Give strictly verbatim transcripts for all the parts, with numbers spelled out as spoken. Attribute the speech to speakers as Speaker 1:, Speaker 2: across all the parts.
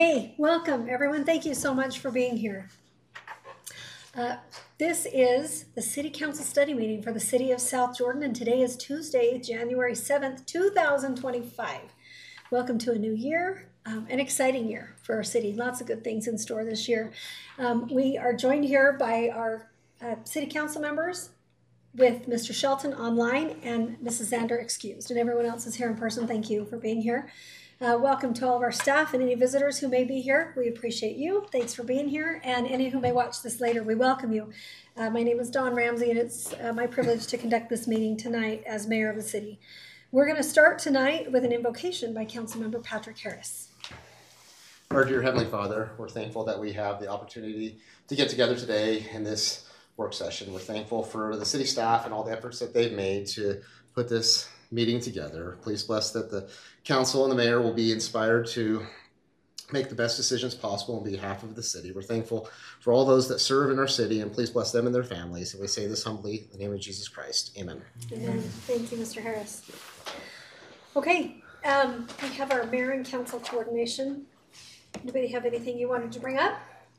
Speaker 1: Hey, welcome everyone. Thank you so much for being here. Uh, this is the City Council study meeting for the City of South Jordan, and today is Tuesday, January seventh, two thousand twenty-five. Welcome to a new year, um, an exciting year for our city. Lots of good things in store this year. Um, we are joined here by our uh, City Council members, with Mister Shelton online and Missus Zander excused, and everyone else is here in person. Thank you for being here. Uh, welcome to all of our staff and any visitors who may be here. We appreciate you. Thanks for being here. And any who may watch this later, we welcome you. Uh, my name is Dawn Ramsey, and it's uh, my privilege to conduct this meeting tonight as mayor of the city. We're going to start tonight with an invocation by Councilmember Patrick Harris.
Speaker 2: Our dear Heavenly Father, we're thankful that we have the opportunity to get together today in this work session. We're thankful for the city staff and all the efforts that they've made to put this meeting together. Please bless that the council and the mayor will be inspired to make the best decisions possible on behalf of the city. We're thankful for all those that serve in our city, and please bless them and their families. And we say this humbly in the name of Jesus Christ. Amen.
Speaker 1: Amen. Thank you, Mister Harris. Okay, um, we have our mayor and council coordination. Anybody have anything you wanted to bring up?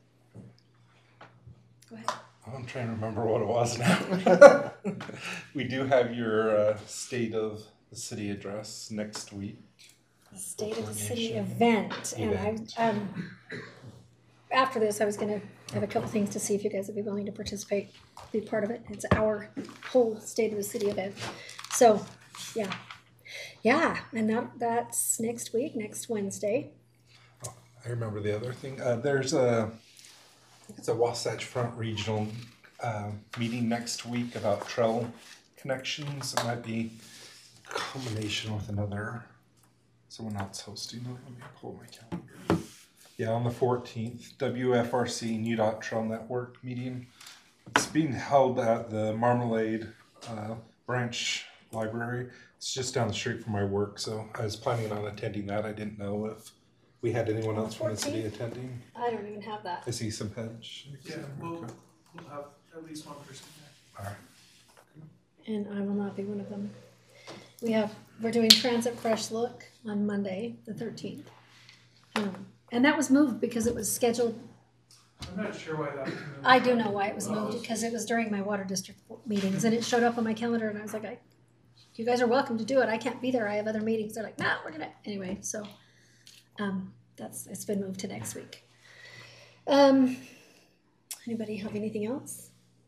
Speaker 1: Go ahead.
Speaker 3: I'm trying to remember what it was now. We do have your uh, State of the City address next week.
Speaker 1: The State of the City event.
Speaker 3: event.
Speaker 1: And I, um, after this, I was going to have a couple things to see if you guys would be willing to participate, be part of it. It's our whole State of the City event. So, yeah. Yeah, and that that's next week, next Wednesday.
Speaker 3: Oh, I remember the other thing. Uh, there's a... It's a Wasatch Front Regional uh, meeting next week about trail connections. It might be a combination with another, someone else hosting it. Let me pull my calendar. Yeah, on the fourteenth, W F R C N U D O T Trail Network meeting. It's being held at the Marmalade uh, Branch Library. It's just down the street from my work, so I was planning on attending that. I didn't know if we had anyone else from the city attending.
Speaker 1: I don't even have that.
Speaker 3: I see some heads.
Speaker 4: Yeah, we'll, we'll have at least one person there.
Speaker 3: All right.
Speaker 1: And I will not be one of them. We have, we're doing Transit Fresh Look on Monday, the thirteenth. Um, and that was moved because it was scheduled.
Speaker 4: I'm not sure why that was moved.
Speaker 1: I do know why it was moved, because it was during my water district meetings, and it showed up on my calendar, and I was like, I, you guys are welcome to do it. I can't be there. I have other meetings. They're like, nah, we're gonna, anyway, so. Um, that's, it's been moved to next week. Um, anybody have anything else?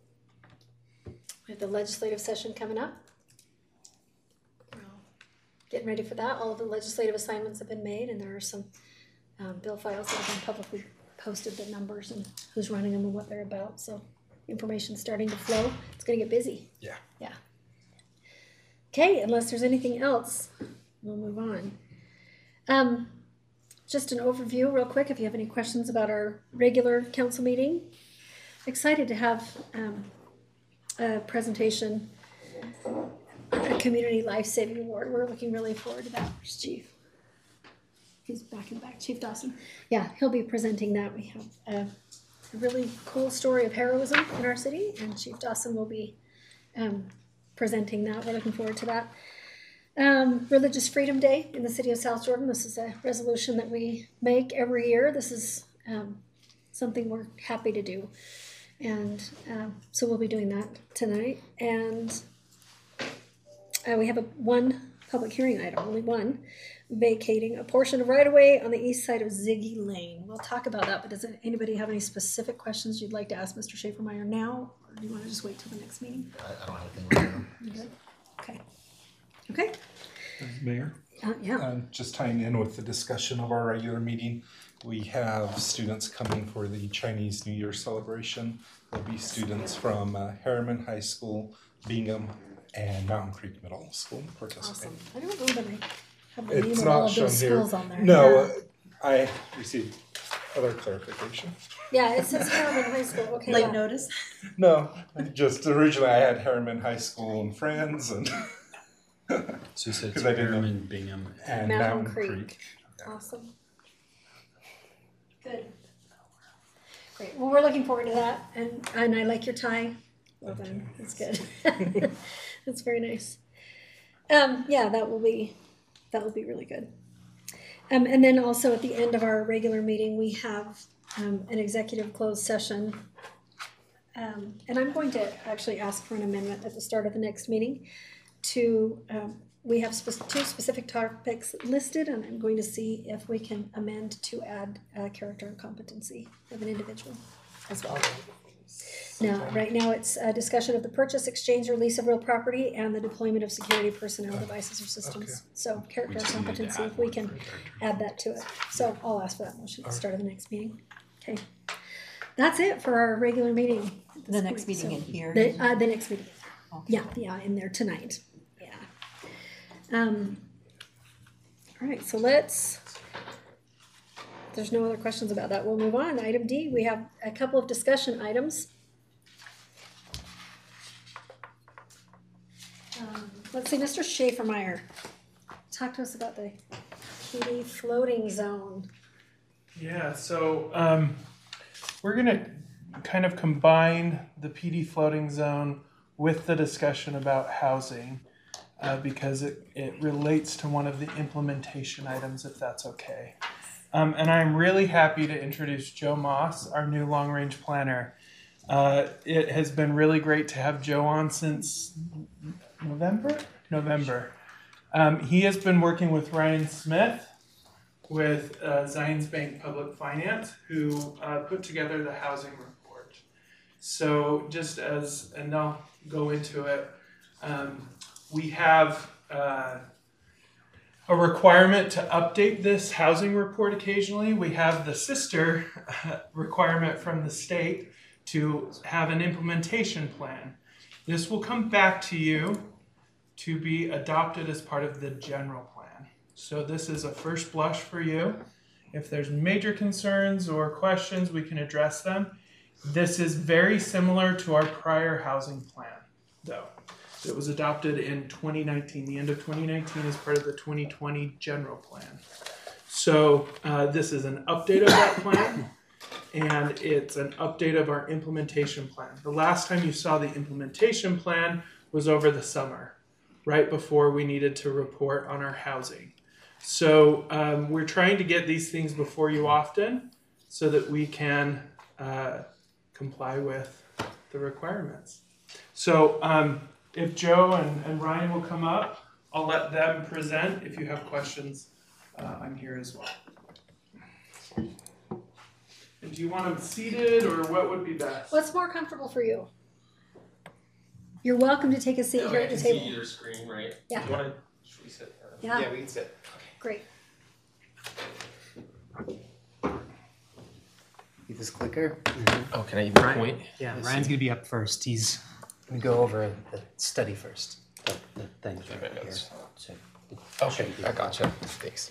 Speaker 1: We have the legislative session coming up. We're all getting ready for that. All of the legislative assignments have been made, and there are some um, bill files that have been publicly posted, the numbers and who's running them and what they're about. So information's starting to flow. It's going to get busy.
Speaker 3: Yeah.
Speaker 1: Yeah. Okay, unless there's anything else, we'll move on. Um, Just an overview real quick, if you have any questions about our regular council meeting. Excited to have um, a presentation, a Community Life Saving Award. We're looking really forward to that. Where's Chief? He's back in back, Chief Dawson. Yeah, he'll be presenting that. We have a, a really cool story of heroism in our city, and Chief Dawson will be um, presenting that. We're looking forward to that. Um, Religious Freedom Day in the city of South Jordan. This is a resolution that we make every year. This is um, something we're happy to do. And um, so we'll be doing that tonight. And uh, we have a one public hearing item, only one, vacating a portion of right-of-way on the east side of Ziggy Lane. We'll talk about that, but does anybody have any specific questions you'd like to ask Mister Schaefermeyer now? Or do you want to just wait till the next meeting?
Speaker 2: I, I don't have anything right now.
Speaker 1: You good? Okay. Okay.
Speaker 3: Mayor,
Speaker 1: Uh, yeah.
Speaker 3: uh, just tying in with the discussion of our regular meeting, we have students coming for the Chinese New Year celebration. There'll be students from uh, Harriman High School, Bingham, and Mountain Creek Middle School participating.
Speaker 1: Awesome. I don't know that I have the
Speaker 3: It's
Speaker 1: name of all
Speaker 3: not
Speaker 1: of
Speaker 3: shown
Speaker 1: those
Speaker 3: here.
Speaker 1: schools on there.
Speaker 3: No,
Speaker 1: Yeah,
Speaker 3: uh, I received other clarification.
Speaker 1: yeah, it says Harriman High School. Okay.
Speaker 5: Late
Speaker 1: yeah.
Speaker 5: notice.
Speaker 3: No, just originally I had Harriman High School and friends and.
Speaker 6: So you said it's
Speaker 3: 'Cause I didn't know.
Speaker 6: Harriman, Bingham.
Speaker 3: and
Speaker 1: Mountain
Speaker 3: Mountain,
Speaker 1: Creek.
Speaker 3: Creek.
Speaker 1: Awesome. Good. Great. Well, we're looking forward to that, and and I like your tie. Well done. That's good. That's very nice. Um, yeah, that will be that will be really good. Um, and then also at the end of our regular meeting, we have um, an executive closed session. Um, and I'm going to actually ask for an amendment at the start of the next meeting to, um, we have spe- two specific topics listed, and I'm going to see if we can amend to add uh, character and competency of an individual as well. Now, right now, it's a discussion of the purchase, exchange, or lease of real property and the deployment of security personnel, devices, or systems.
Speaker 3: Okay.
Speaker 1: So character and competency, if we can add that to it. So I'll ask for that motion at the start of the next meeting. Okay. That's it for our regular meeting. at this
Speaker 5: The next
Speaker 1: point.
Speaker 5: meeting
Speaker 1: So
Speaker 5: in here?
Speaker 1: The, uh, the next meeting.
Speaker 5: Okay.
Speaker 1: Yeah, yeah, in there tonight. Yeah. Um, all right, so let's, if there's no other questions about that, we'll move on. Item D, we have a couple of discussion items. Um, let's see, Mister Schaefermeyer, talk to us about the P D floating zone.
Speaker 4: Yeah, so um, we're gonna kind of combine the P D floating zone with the discussion about housing uh, because it, it relates to one of the implementation items, if that's okay. Um, and I'm really happy to introduce Joe Moss, our new long-range planner. Uh, it has been really great to have Joe on since November? November. Um, he has been working with Ryan Smith with uh, Zions Bank Public Finance, who uh, put together the housing report. So just as, and I'll go into it, um, we have uh, a requirement to update this housing report occasionally. We have the sister requirement from the state to have an implementation plan. This will come back to you to be adopted as part of the general plan. So this is a first blush for you. If there's major concerns or questions, we can address them. This is very similar to our prior housing plan, though. It was adopted in twenty nineteen, the end of twenty nineteen as part of the twenty twenty general plan. So uh, this is an update of that plan, and it's an update of our implementation plan. The last time you saw the implementation plan was over the summer, right before we needed to report on our housing. So um, we're trying to get these things before you often so that we can uh, comply with the requirements. So um, if Joe and, and Ryan will come up, I'll let them present. If you have questions, uh, I'm here as well. And do you want them seated or what would be best?
Speaker 1: What's more comfortable for you? You're welcome to take a seat
Speaker 7: No,
Speaker 1: here
Speaker 7: I
Speaker 1: at the
Speaker 7: can
Speaker 1: table.
Speaker 7: see your screen, right?
Speaker 1: Yeah.
Speaker 7: Do you want to? Should we sit? Or?
Speaker 1: Yeah.
Speaker 2: Yeah, we can sit.
Speaker 1: Great.
Speaker 8: Use this clicker.
Speaker 7: Oh, can I even
Speaker 8: Ryan-
Speaker 7: point?
Speaker 8: Yeah,
Speaker 6: Ryan's
Speaker 8: Ryan's
Speaker 6: gonna be up first. He's
Speaker 8: gonna go over the study first. The, the things
Speaker 7: Okay,
Speaker 8: right here.
Speaker 7: notes.
Speaker 8: So,
Speaker 7: Okay, I gotcha. Thanks.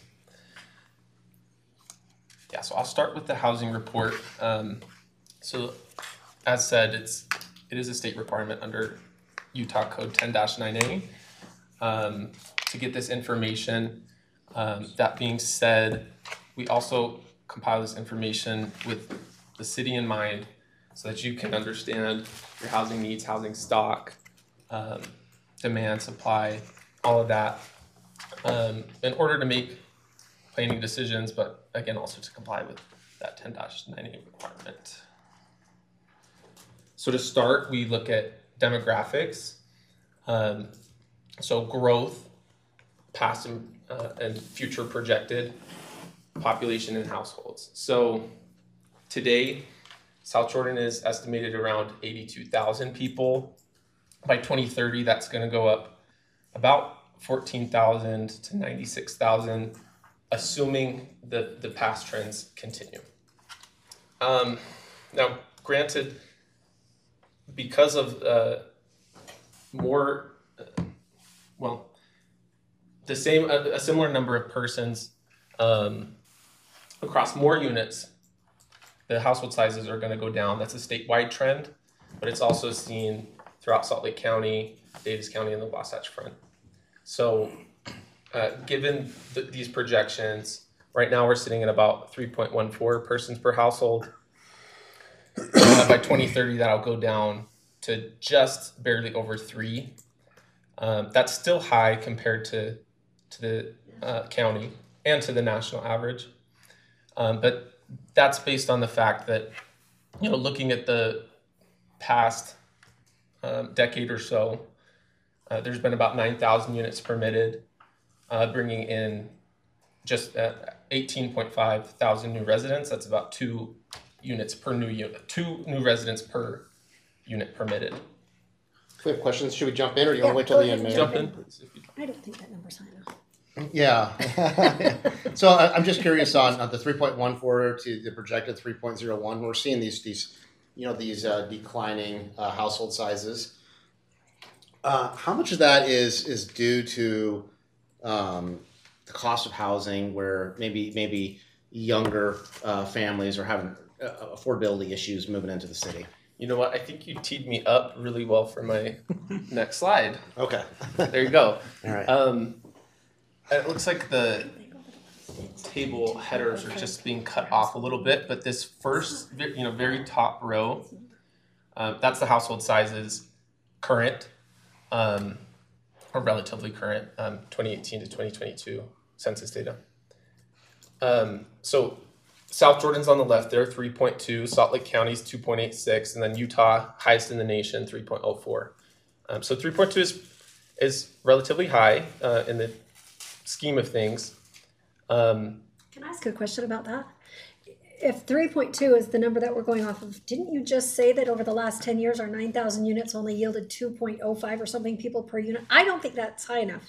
Speaker 7: Yeah, so I'll start with the housing report. Um, so, as said, it's it is a state requirement under Utah Code ten dash nine A um, to get this information. Um, that being said, we also compile this information with the city in mind so that you can understand your housing needs, housing stock, um, demand, supply, all of that, um, in order to make planning decisions, but again, also to comply with that ten dash nine A requirement. So to start, we look at demographics. Um, so growth, past and, uh, and future projected population and households. So today, South Jordan is estimated around eighty-two thousand people. By twenty thirty, that's going to go up about fourteen thousand to ninety-six thousand, assuming the, the past trends continue. Um, now, granted, because of uh, more, uh, well, the same, a, a similar number of persons um, across more units, the household sizes are going to go down. That's a statewide trend, but it's also seen throughout Salt Lake County, Davis County, and the Wasatch Front. So uh, given th- these projections, right now we're sitting at about three point one four persons per household. Uh, by twenty thirty, that'll go down to just barely over three. Um, that's still high compared to, to the uh, county. and to the national average. Um, but that's based on the fact that, you know, looking at the past um, decade or so, uh, there's been about nine thousand units permitted, uh, bringing in just uh, eighteen point five thousand new residents. That's about two units per new unit, two new residents per unit permitted.
Speaker 2: If we have questions, should we jump in or do you
Speaker 1: Yeah,
Speaker 2: want to wait till
Speaker 1: go
Speaker 2: the end,
Speaker 1: ahead.
Speaker 2: Mayor?
Speaker 7: Jump in, please. If you
Speaker 1: I don't think that number's high enough.
Speaker 2: Yeah. So I- I'm just curious on, on the three point one four to the projected three point zero one. We're seeing these these you know these uh, declining uh, household sizes. Uh, how much of that is is due to um, the cost of housing, where maybe maybe younger uh, families are having uh, affordability issues moving into the city?
Speaker 7: You know what? I think you teed me up really well for my next slide.
Speaker 2: Okay.
Speaker 7: There you go.
Speaker 2: All right.
Speaker 7: Um, it looks like the table headers are just being cut off a little bit, but this first, ve- you know, very top row, uh, that's the household sizes current, um, or relatively current, um, twenty eighteen to twenty twenty-two census data. Um, so South Jordan's on the left there, three point two, Salt Lake County's two point eight six, and then Utah, highest in the nation, three point oh four. Um, so three point two is is relatively high uh, in the scheme of things. Um,
Speaker 1: Can I ask a question about that? If three point two is the number that we're going off of, didn't you just say that over the last ten years, our nine thousand units only yielded two point oh five or something people per unit? I don't think that's high enough.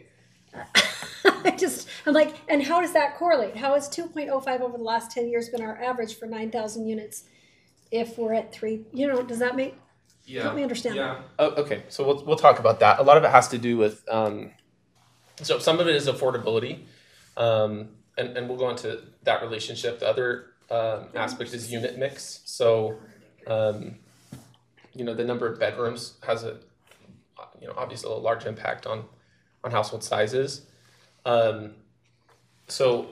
Speaker 1: I just, I'm like, and how does that correlate? How has two point oh five over the last ten years been our average for nine thousand units if we're at three? You know, does that make,
Speaker 7: yeah.
Speaker 1: help me understand
Speaker 7: Yeah.
Speaker 1: that?
Speaker 7: Oh, okay. So we'll we'll talk about that. A lot of it has to do with um, so some of it is affordability, um, and and we'll go into that relationship. The other um, aspect is unit mix. So, um, you know, the number of bedrooms has a you know obviously a large impact on on household sizes. Um, so.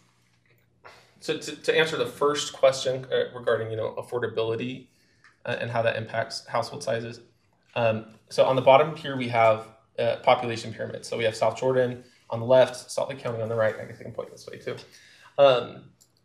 Speaker 7: So to, to answer the first question uh, regarding you know affordability uh, and how that impacts household sizes, um, so on the bottom here we have a population pyramid. So we have South Jordan on the left, Salt Lake County on the right. I guess I can point this way too. Um,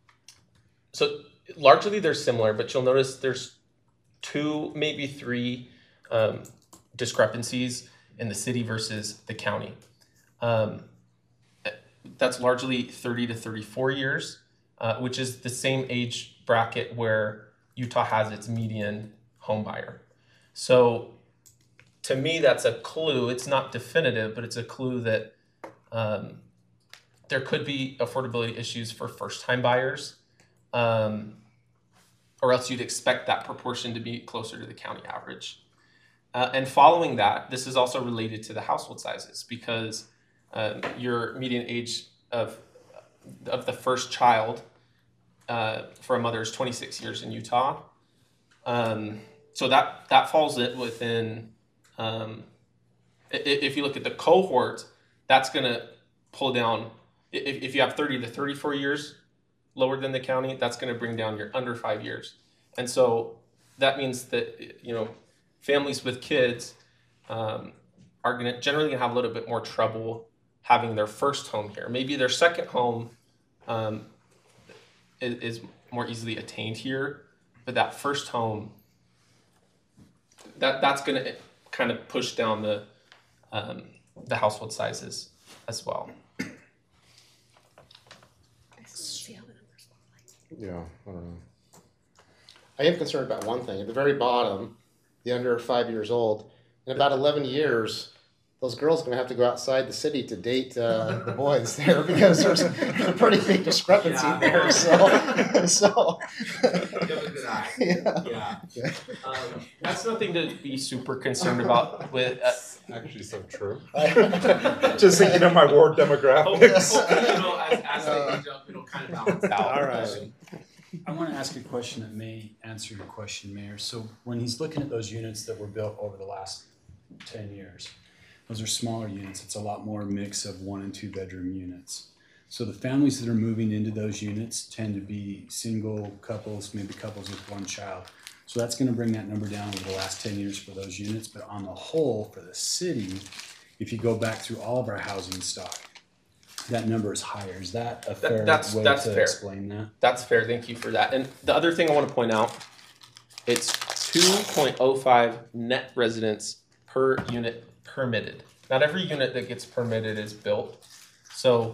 Speaker 7: so largely they're similar, but you'll notice there's two, maybe three um, discrepancies in the city versus the county. Um, that's largely thirty to thirty-four years. Uh, which is the same age bracket where Utah has its median home buyer. So to me, that's a clue. It's not definitive, but it's a clue that um, there could be affordability issues for first-time buyers, um, or else you'd expect that proportion to be closer to the county average. Uh, and following that, this is also related to the household sizes because um, your median age of of the first child uh, for a mother is twenty-six years in Utah. Um, so that, that falls it within, um, if, if you look at the cohort, that's going to pull down, if, if you have thirty to thirty-four years lower than the county, that's going to bring down your under five years. And so that means that, you know, families with kids um, are going to generally gonna have a little bit more trouble having their first home here. Maybe their second home um, is, is more easily attained here, but that first home, that that's going to kind of push down the um, the household sizes as well.
Speaker 2: Yeah, I don't know. I am concerned about one thing. At the very bottom, the under five years old, in about eleven years, those girls are going to have to go outside the city to date uh, the boys there because there's a pretty big discrepancy
Speaker 5: Yeah,
Speaker 2: there. So, so
Speaker 5: You have a good eye.
Speaker 2: yeah.
Speaker 5: Yeah.
Speaker 7: Um, that's nothing to be super concerned about. With uh,
Speaker 3: Actually, so true. Just thinking of my ward demographics.
Speaker 7: hopefully, you know, as, as they age up, it'll kind of balance out.
Speaker 2: All right.
Speaker 6: I want to ask a question that may answer your question, Mayor. So when he's looking at those units that were built over the last ten years, those are smaller units. It's a lot more mix of one and two bedroom units. So the families that are moving into those units tend to be single couples, maybe couples with one child. So that's going to bring that number down over the last ten years for those units. But on the whole, for the city, if you go back through all of our housing stock, that number is higher. Is that a
Speaker 7: That-
Speaker 6: fair
Speaker 7: that's-
Speaker 6: way
Speaker 7: that's
Speaker 6: to
Speaker 7: fair.
Speaker 6: explain that?
Speaker 7: That's fair. Thank you for that. And the other thing I want to point out, it's two point oh five net residents per unit permitted. Not every unit that gets permitted is built. So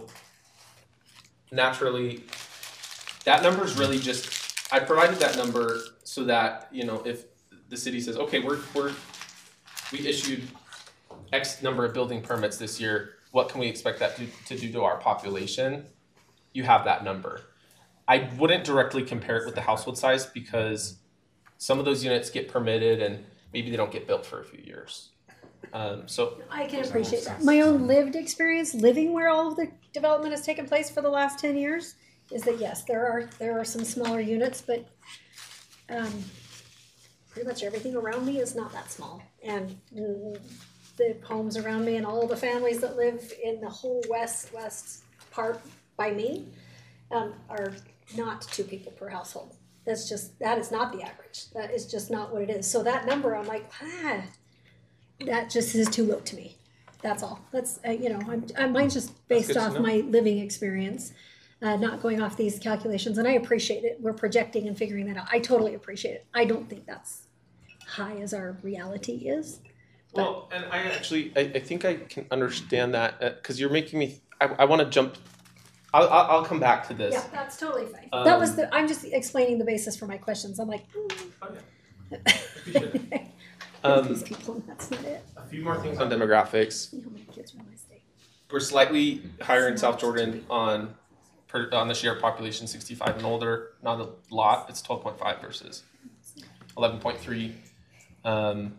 Speaker 7: naturally, that number is really just, I provided that number so that, you know, if the city says, okay, we're, we're, we issued X number of building permits this year, what can we expect that to, to do to our population? You have that number. I wouldn't directly compare it with the household size because some of those units get permitted and maybe they don't get built for a few years. Um, so
Speaker 1: I can appreciate that. My own lived experience, living where all of the development has taken place for the last ten years, is that yes, there are there are some smaller units, but um, pretty much everything around me is not that small. And mm, the homes around me and all the families that live in the whole west west part by me um, are not two people per household. That's just that is not the average. That is just not what it is. So that number, I'm like, ah. That just is too low to me. That's all. That's uh, you know, I'm, I'm mine's just based
Speaker 7: good to
Speaker 1: off
Speaker 7: know.
Speaker 1: my living experience, uh, not going off these calculations. And I appreciate it. We're projecting and figuring that out. I totally appreciate it. I don't think that's high as our reality is.
Speaker 7: Well, and I actually, I, I think I can understand that because you're making me. I, I want to jump. I'll, I'll I'll come back to this.
Speaker 1: Yeah, that's totally fine.
Speaker 7: Um,
Speaker 1: that was the. I'm just explaining the basis for my questions. I'm like,
Speaker 7: Oh, yeah.
Speaker 1: mm.
Speaker 7: Um,
Speaker 1: these people, and that's not it.
Speaker 7: a few more things on demographics.
Speaker 1: See how many kids are in my state.
Speaker 7: We're slightly higher in South Jordan on per, on the share population sixty-five and older. Not a lot. It's twelve point five versus eleven point three. Um,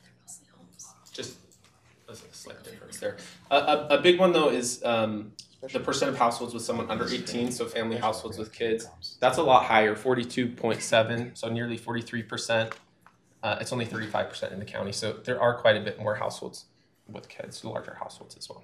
Speaker 7: just a slight difference there. A, a, a big one though is um, the percent of households with someone under eighteen, so family households with kids. That's a lot higher, forty-two point seven, so nearly forty-three percent. Uh, it's only thirty-five percent in the county, so there are quite a bit more households with kids, larger households as well.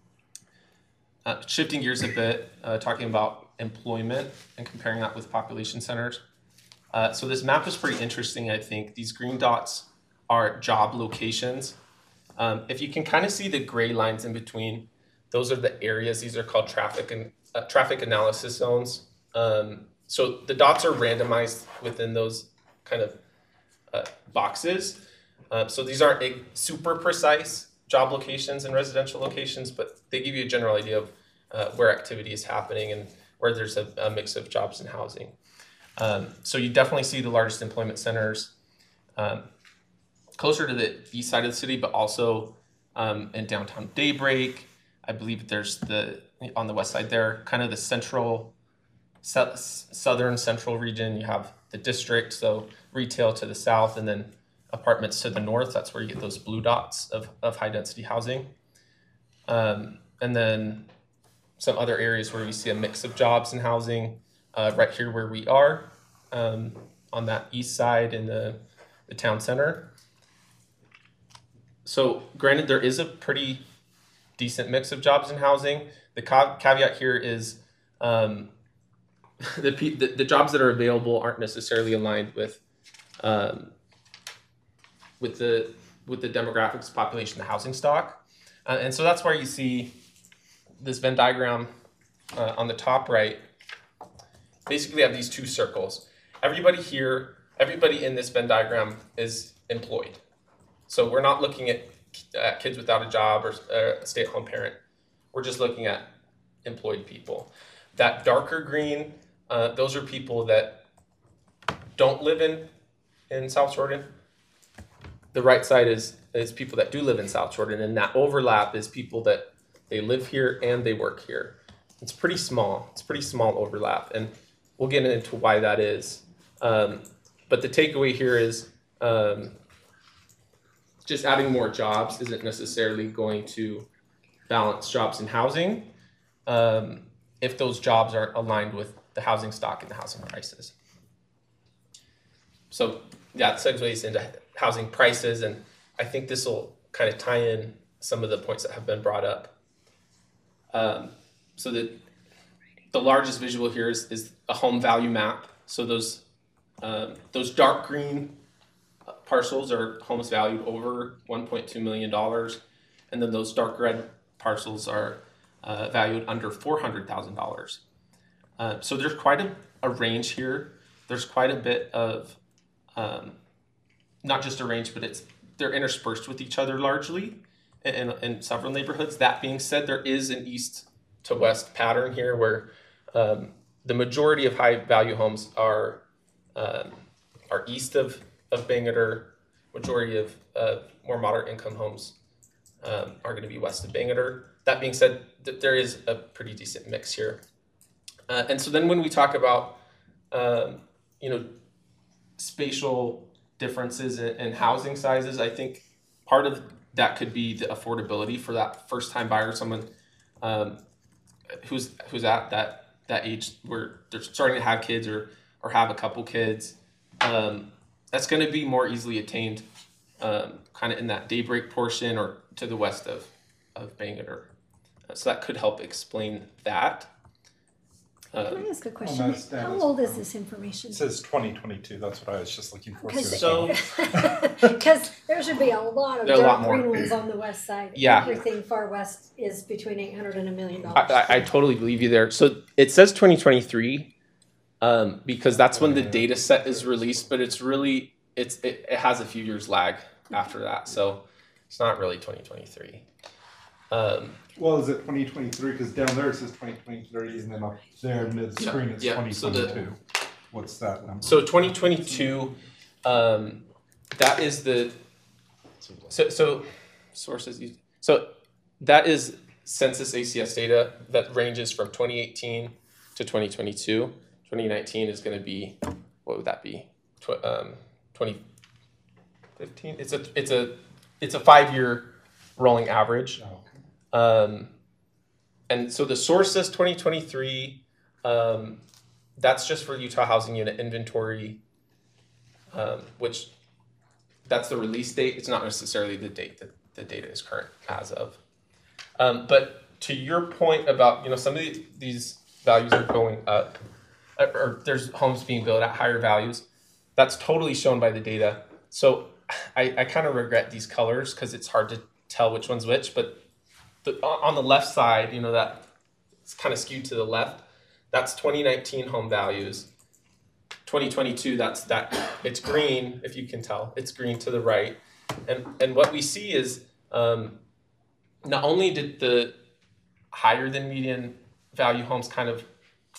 Speaker 7: Uh, shifting gears a bit, uh, talking about employment and comparing that with population centers. Uh, so this map is pretty interesting, I think. These green dots are job locations. Um, if you can kind of see the gray lines in between, those are the areas. These are called traffic and uh, traffic analysis zones. Um, so the dots are randomized within those kind of uh, boxes. Uh, so these aren't a super precise job locations and residential locations, but they give you a general idea of uh, where activity is happening and where there's a, a mix of jobs and housing. Um, so you definitely see the largest employment centers um, closer to the east side of the city, but also um, in downtown Daybreak. I believe there's the, on the west side there, kind of the central, su- southern central region. You have the district, so retail to the south, and then apartments to the north. That's where you get those blue dots of, of high density housing. Um, and then some other areas where we see a mix of jobs and housing, uh, right here where we are, um, on that east side in the, the town center. So granted, there is a pretty decent mix of jobs and housing. The ca- caveat here is um, the, pe- the the jobs that are available aren't necessarily aligned with um, with the with the demographics, population, the housing stock, uh, and so that's where you see this Venn diagram uh, on the top right. Basically, have these two circles. Everybody here, everybody in this Venn diagram is employed. So we're not looking at uh, kids without a job or uh, a stay-at-home parent. We're just looking at employed people. That darker green, uh, those are people that don't live in, in South Jordan. The right side is, is people that do live in South Jordan, and that overlap is people that they live here and they work here. It's pretty small. It's pretty small overlap, and we'll get into why that is. Um, but the takeaway here is um, just adding more jobs isn't necessarily going to balance jobs and housing um, if those jobs aren't aligned with the housing stock and the housing prices. So that segues into housing prices, and I think this will kind of tie in some of the points that have been brought up. Um, so the the largest visual here is, is a home value map. So those um, those dark green parcels are homes valued over one point two million dollars, and then those dark red parcels are uh, valued under four hundred thousand dollars. Uh, so there's quite a, a range here. There's quite a bit of, um, not just a range, but it's they're interspersed with each other largely in, in several neighborhoods. That being said, there is an east to west pattern here where um, the majority of high value homes are um, are east of, of Bangerter. Majority of uh, more moderate income homes um, are going to be west of Bangerter. That being said, th- there is a pretty decent mix here. Uh, and so then when we talk about, um, you know, spatial differences in, in housing sizes, I think part of that could be the affordability for that first time buyer, someone um, who's who's at that that age where they're starting to have kids or or have a couple kids. Um, that's going to be more easily attained um, kind of in that Daybreak portion or to the west of, of Bangerter. Uh, so that could help explain that.
Speaker 1: Can
Speaker 7: Um,
Speaker 1: I ask a
Speaker 3: On
Speaker 1: question?
Speaker 3: that status,
Speaker 1: How old is
Speaker 3: um,
Speaker 1: this information?
Speaker 3: It says twenty twenty-two, that's what I was just looking for.
Speaker 1: Because
Speaker 7: So-
Speaker 1: there should be a lot of
Speaker 7: There are a lot
Speaker 1: dark
Speaker 7: more.
Speaker 1: green ones on the west side.
Speaker 7: Yeah.
Speaker 1: Everything far west is between eight hundred and a million
Speaker 7: I,
Speaker 1: dollars.
Speaker 7: I, I totally believe you there. So it says twenty twenty-three um, because that's when the data set is released, but it's really, it's it, it has a few years lag after that. So it's not really twenty twenty-three. Um,
Speaker 3: Well, is it twenty twenty-three? Because down there it says twenty twenty-three, and then up there mid-screen it's
Speaker 7: Yeah,
Speaker 3: twenty
Speaker 7: so the-
Speaker 3: twenty-two. What's that number?
Speaker 7: So twenty twenty-two, um, that is the, so, so sources, used- so that is census A C S data that ranges from twenty eighteen to twenty twenty-two. twenty nineteen is gonna be, what would that be? Tw- um, twenty fifteen, it's a, it's a, it's a five-year rolling average.
Speaker 3: Oh, okay.
Speaker 7: Um, and so the source says twenty twenty-three. Um, that's just for Utah Housing Unit inventory, um, which that's the release date. It's not necessarily the date that the data is current as of. Um, but to your point about, you know, some of the, these values are going up, or, or there's homes being built at higher values. That's totally shown by the data. So I, I kind of regret these colors because it's hard to tell which one's which, but the, on the left side, you know, that it's kind of skewed to the left. That's twenty nineteen home values. twenty twenty-two, that's that, it's green, if you can tell, it's green to the right. And and what we see is um, not only did the higher than median value homes kind of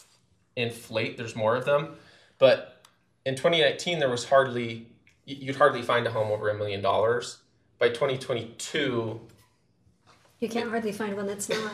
Speaker 7: inflate, there's more of them, but in twenty nineteen, there was hardly, you'd hardly find a home over a million dollars. By twenty twenty-two,
Speaker 1: You can't hardly find one that's not.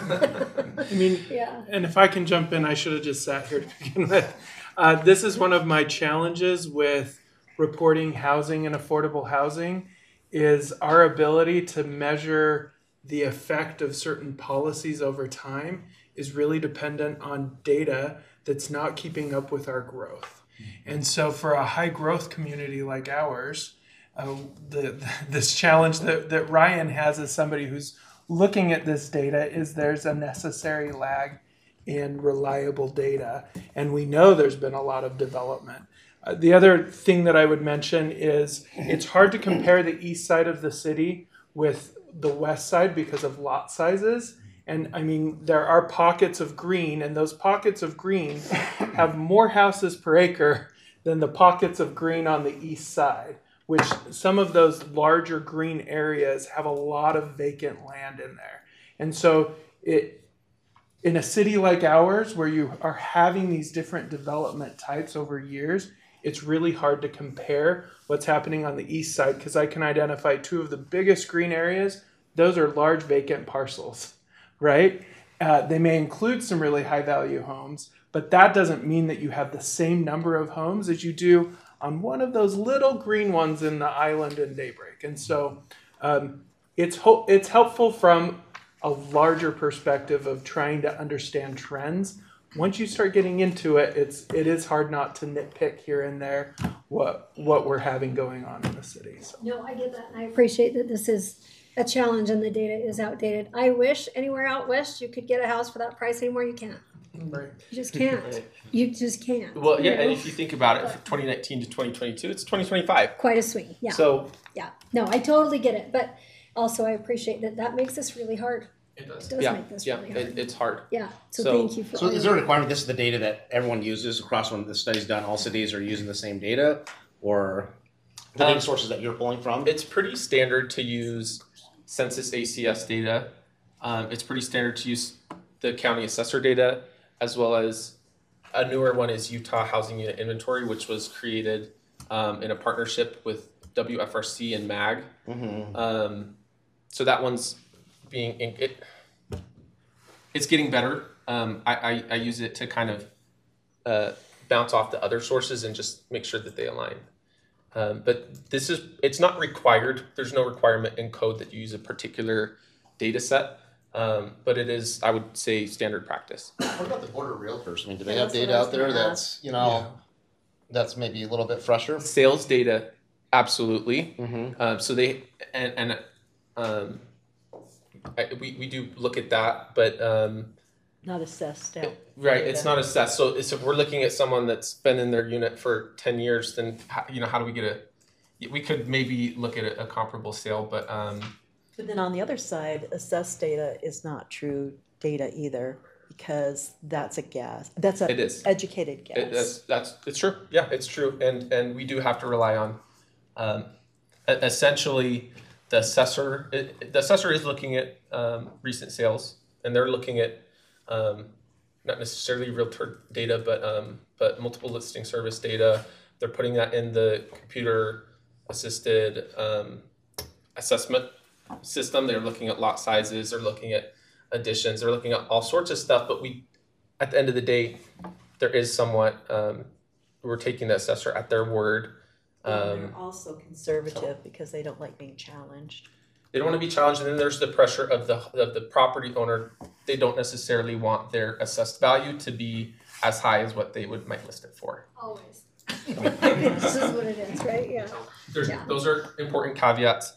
Speaker 4: I mean,
Speaker 1: Yeah.
Speaker 4: and if I can jump in, I should have just sat here to begin with. Uh, this is one of my challenges with reporting housing and affordable housing is our ability to measure the effect of certain policies over time is really dependent on data that's not keeping up with our growth. And so for a high growth community like ours, uh, the, the this challenge that, that Ryan has as somebody who's looking at this data is there's a necessary lag in reliable data. And we know there's been a lot of development. Uh, the other thing that I would mention is it's hard to compare the east side of the city with the west side because of lot sizes. And I mean, there are pockets of green, and those pockets of green have more houses per acre than the pockets of green on the east side, which some of those larger green areas have a lot of vacant land in there. And so it, in a city like ours, where you are having these different development types over years, it's really hard to compare what's happening on the east side because I can identify two of the biggest green areas. Those are large vacant parcels, right? Uh, they may include some really high value homes, but that doesn't mean that you have the same number of homes as you do on one of those little green ones in the island in Daybreak. And so um, it's ho- it's helpful from a larger perspective of trying to understand trends. Once you start getting into it, it's it is hard not to nitpick here and there what what we're having going on in the city. So.
Speaker 1: No, I get that. And I appreciate that this is a challenge and the data is outdated. I wish anywhere out west you could get a house for that price anymore. You can't.
Speaker 4: Right.
Speaker 1: You just can't.
Speaker 7: Right.
Speaker 1: You just can't.
Speaker 7: well, yeah,
Speaker 1: You know?
Speaker 7: and if you think about it, from twenty nineteen to twenty twenty-two, it's twenty twenty-five.
Speaker 1: Quite a swing. Yeah.
Speaker 7: So
Speaker 1: Yeah. No, I totally get it. But also I appreciate that that makes this really hard.
Speaker 7: It does.
Speaker 1: It does
Speaker 7: yeah,
Speaker 1: make this
Speaker 7: yeah,
Speaker 1: really hard.
Speaker 7: It, it's hard.
Speaker 1: Yeah, so
Speaker 7: So-
Speaker 1: thank you for.
Speaker 2: So
Speaker 1: all
Speaker 2: is
Speaker 1: your-
Speaker 2: there a requirement, this is the data that everyone uses across when the study's done, all cities are using the same data? Or the
Speaker 7: Um,
Speaker 2: data sources that you're pulling from?
Speaker 7: It's pretty standard to use census A C S data. Um, it's pretty standard to use the county assessor data, as well as a newer one is Utah Housing Unit Inventory, which was created um, in a partnership with W F R C and MAG.
Speaker 2: Mhm.
Speaker 7: Um, so that one's being it, it's getting better. Um, I, I, I use it to kind of uh, bounce off the other sources and just make sure that they align. Um, but this is it's not required. There's no requirement in code that you use a particular data set. Um, but it is, I would say, standard practice.
Speaker 2: What about the border realtors? I mean, do they
Speaker 9: Yeah,
Speaker 2: have
Speaker 9: that's what
Speaker 2: data
Speaker 9: I was
Speaker 2: out there
Speaker 9: gonna
Speaker 2: that's, you know, that's maybe a little bit fresher?
Speaker 7: Sales data, absolutely.
Speaker 2: Mm-hmm.
Speaker 7: Um, so they and and um, I, we we do look at that, but um,
Speaker 9: Not assessed out.
Speaker 7: right, it's not assessed. So it's, if we're looking at someone that's been in their unit for ten years, then how, you know how do we get a? We could maybe look at a, a comparable sale, but um,
Speaker 9: But then on the other side, assessed data is not true data either, because that's a guess. That's
Speaker 7: it
Speaker 9: a
Speaker 7: is.
Speaker 9: educated guess.
Speaker 7: It, that's that's it's true. Yeah, it's true, and and we do have to rely on, um, e- essentially, the assessor. It, the assessor is looking at um, recent sales, and they're looking at, um, not necessarily realtor data, but um, but multiple listing service data. They're putting that in the computer assisted um, assessment system. They're looking at lot sizes. They're looking at additions. They're looking at all sorts of stuff. But we, at the end of the day, there is somewhat, um, we're taking the assessor at their word.
Speaker 9: And
Speaker 7: Um,
Speaker 9: they're also conservative because they don't like being challenged.
Speaker 7: they don't want to be challenged, and then there's the pressure of the of the property owner. They don't necessarily want their assessed value to be as high as what they would might list it for.
Speaker 1: Always. This is what it is, right? Yeah.
Speaker 7: There's
Speaker 1: Yeah.
Speaker 7: those are important caveats.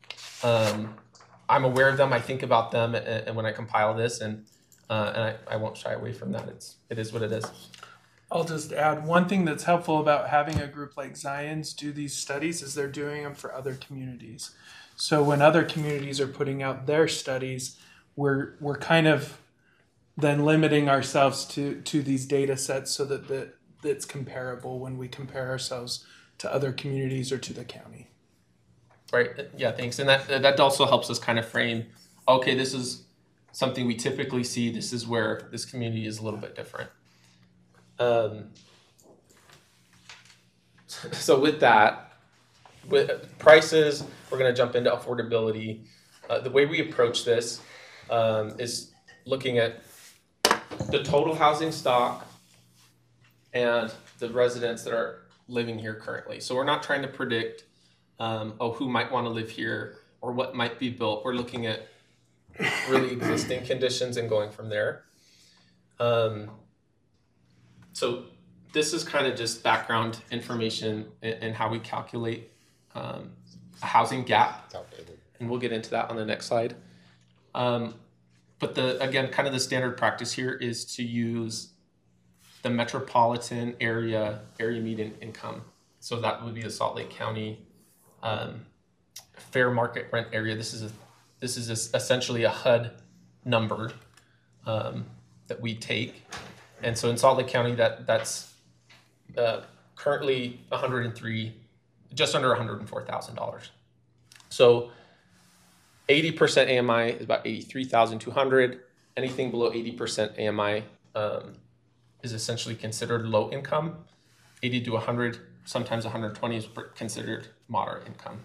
Speaker 7: Um, I'm aware of them. I think about them, and, and when I compile this, and uh, and I, I won't shy away from that. It's it is what it is.
Speaker 4: I'll just add one thing that's helpful about having a group like Zion's do these studies is they're doing them for other communities. So when other communities are putting out their studies, we're we're kind of then limiting ourselves to to these data sets so that the, that's comparable when we compare ourselves to other communities or to the county.
Speaker 7: Right. Yeah. Thanks. And that that also helps us kind of frame. Okay, this is something we typically see. This is where this community is a little bit different. Um, so with that, with prices, we're going to jump into affordability. Uh, the way we approach this um, is looking at the total housing stock and the residents that are living here currently. So we're not trying to predict, um, oh, who might want to live here or what might be built. We're looking at really existing conditions and going from there. Um, so this is kind of just background information and, and how we calculate um, a housing gap.
Speaker 2: It's outdated.
Speaker 7: And we'll get into that on the next slide. Um, but the again, kind of the standard practice here is to use the metropolitan area area median income. So that would be the Salt Lake County um, fair market rent area. This is a this is a, essentially a H U D number um, that we take, and so in Salt Lake County, that that's uh, currently one hundred three, just under one hundred four thousand dollars. So eighty percent A M I is about eighty-three thousand two hundred. Anything below eighty percent A M I um, is essentially considered low income. eighty to one hundred, sometimes one hundred twenty is considered moderate income.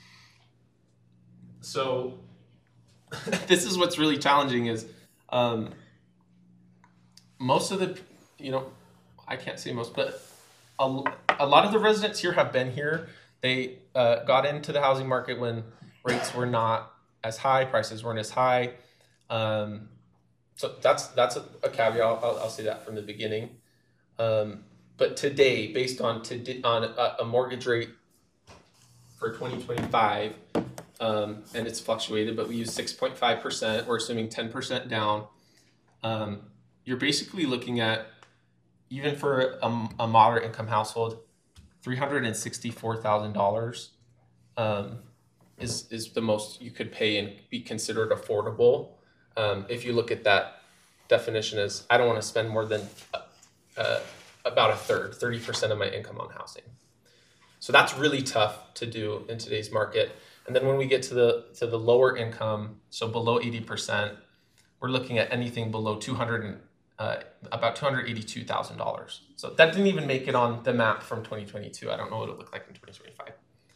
Speaker 7: So this is what's really challenging is um, most of the, you know, I can't say most, but a, a lot of the residents here have been here. They uh, got into the housing market when rates were not as high, prices weren't as high. Um, so that's that's a, a caveat. I'll, I'll say that from the beginning. Um, but today, based on today, on a, a mortgage rate for twenty twenty-five, um, and it's fluctuated, but we use six point five percent. We're assuming ten percent down. Um, you're basically looking at, even for a, a moderate income household, three hundred sixty-four thousand dollars um, is is the most you could pay and be considered affordable um, if you look at that definition as, I don't want to spend more than uh, about a third, thirty percent of my income on housing. So that's really tough to do in today's market. And then when we get to the to the lower income, so below eighty percent, we're looking at anything below two hundred, uh, about two hundred eighty-two thousand dollars. So that didn't even make it on the map from twenty twenty-two. I don't know what it looked like in twenty twenty-five.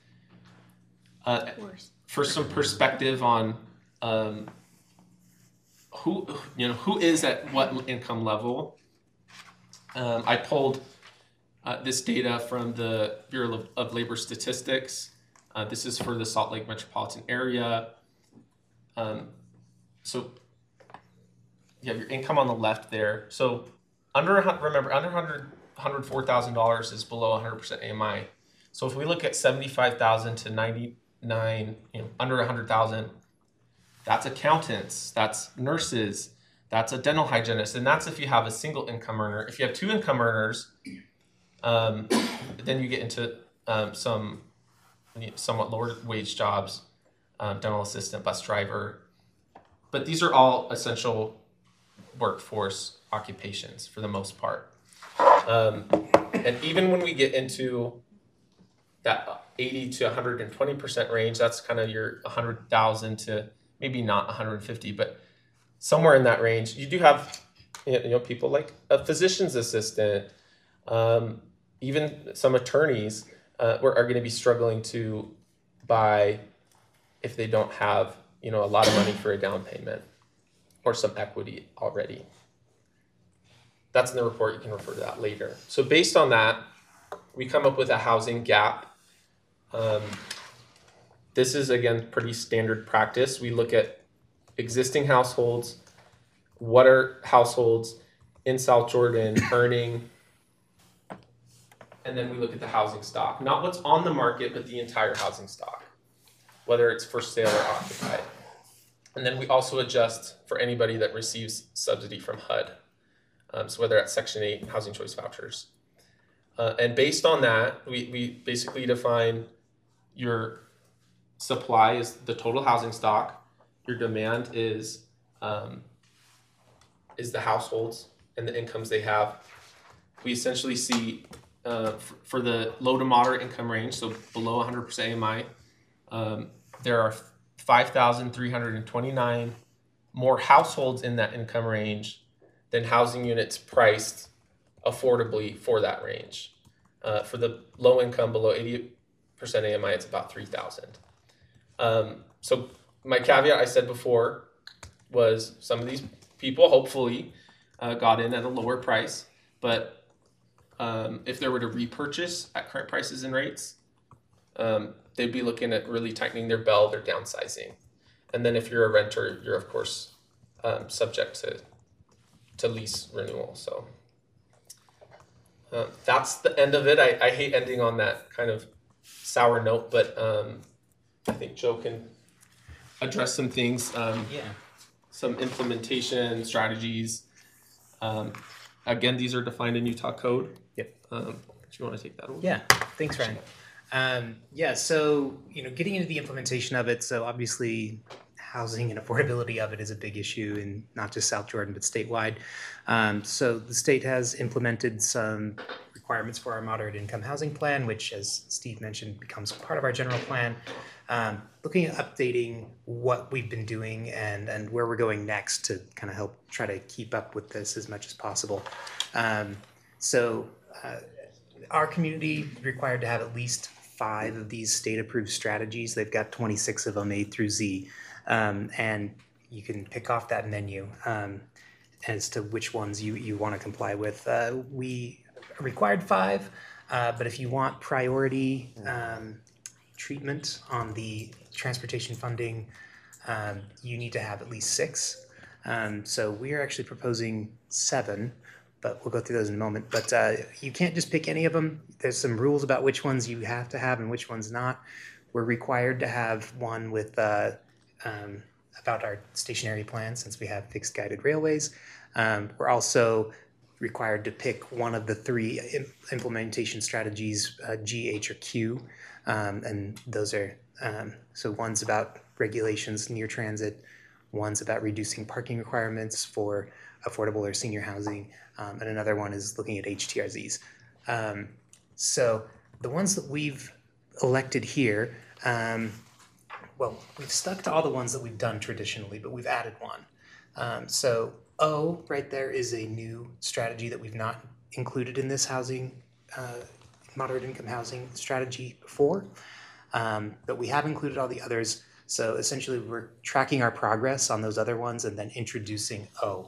Speaker 7: Uh, for some perspective on um, who you know who is at what income level, um, I pulled uh, this data from the Bureau of, of Labor Statistics. Uh, this is for the Salt Lake metropolitan area. Um, so you have your income on the left there. So under remember under one hundred one hundred four thousand dollars is below one hundred percent A M I. So if we look at seventy-five thousand to ninety-nine, you know, under one hundred thousand, that's accountants, that's nurses, that's a dental hygienist, and that's if you have a single income earner. If you have two income earners, um, then you get into um, some somewhat lower wage jobs, um, dental assistant, bus driver. But these are all essential workforce occupations for the most part. Um, and even when we get into that eighty to one hundred twenty percent range, that's kind of your one hundred thousand to maybe not one hundred fifty, but somewhere in that range. You do have you know people like a physician's assistant, um, even some attorneys uh, are going to be struggling to buy if they don't have you know a lot of money for a down payment or some equity already. That's in the report. You can refer to that later. So based on that, we come up with a housing gap. Um, this is, again, pretty standard practice. We look at existing households. What are households in South Jordan earning? And then we look at the housing stock. Not what's on the market, but the entire housing stock, whether it's for sale or occupied. And then we also adjust for anybody that receives subsidy from H U D. Um, so whether that's Section eight housing choice vouchers. Uh, and based on that, we, we basically define your supply is the total housing stock. Your demand is um, is the households and the incomes they have. We essentially see uh, f- for the low to moderate income range, so below one hundred percent A M I, um, there are five thousand three hundred twenty-nine more households in that income range than housing units priced affordably for that range. Uh, for the low income below eighty percent A M I, it's about three thousand. Um, so my caveat I said before was some of these people hopefully uh, got in at a lower price, but um, if they were to repurchase at current prices and rates, um, they'd be looking at really tightening their belt, they're downsizing. And then if you're a renter, you're of course um, subject to to lease renewal. So uh, that's the end of it. I, I hate ending on that kind of sour note, but um, I think Joe can address some things, um,
Speaker 8: Yeah.
Speaker 7: some implementation strategies. Um, again, these are defined in Utah code.
Speaker 8: Yep.
Speaker 7: Um, do you want to take that over?
Speaker 8: Yeah, thanks, Ryan. Um, yeah, so, you know, getting into the implementation of it, so obviously housing and affordability of it is a big issue in not just South Jordan, but statewide. Um, so the state has implemented some requirements for our moderate income housing plan, which, as Steve mentioned, becomes part of our general plan. Um, looking at updating what we've been doing and, and where we're going next to kind of help try to keep up with this as much as possible. Um, so uh, our community is required to have at least five of these state-approved strategies. They've got twenty-six of them, A through Z. Um, and you can pick off that menu um, as to which ones you, you want to comply with. Uh, we required five, uh, but if you want priority um, treatment on the transportation funding, um, you need to have at least six. Um, so we are actually proposing seven, but we'll go through those in a moment. But uh, you can't just pick any of them. There's some rules about which ones you have to have and which ones not. We're required to have one with uh, Um, about our stationary plan since we have fixed guided railways. Um, we're also required to pick one of the three im- implementation strategies, uh, G, H, or Q. Um, and those are, um, so one's about regulations near transit, One's about reducing parking requirements for affordable or senior housing, um, and another one is looking at H T R Zs. Um, so the ones that we've elected here, um, well, we've stuck to all the ones that we've done traditionally, but we've added one. Um, so O right there is a new strategy that we've not included in this housing, uh, moderate income housing strategy before, um, but we have included all the others. So essentially we're tracking our progress on those other ones and then introducing O.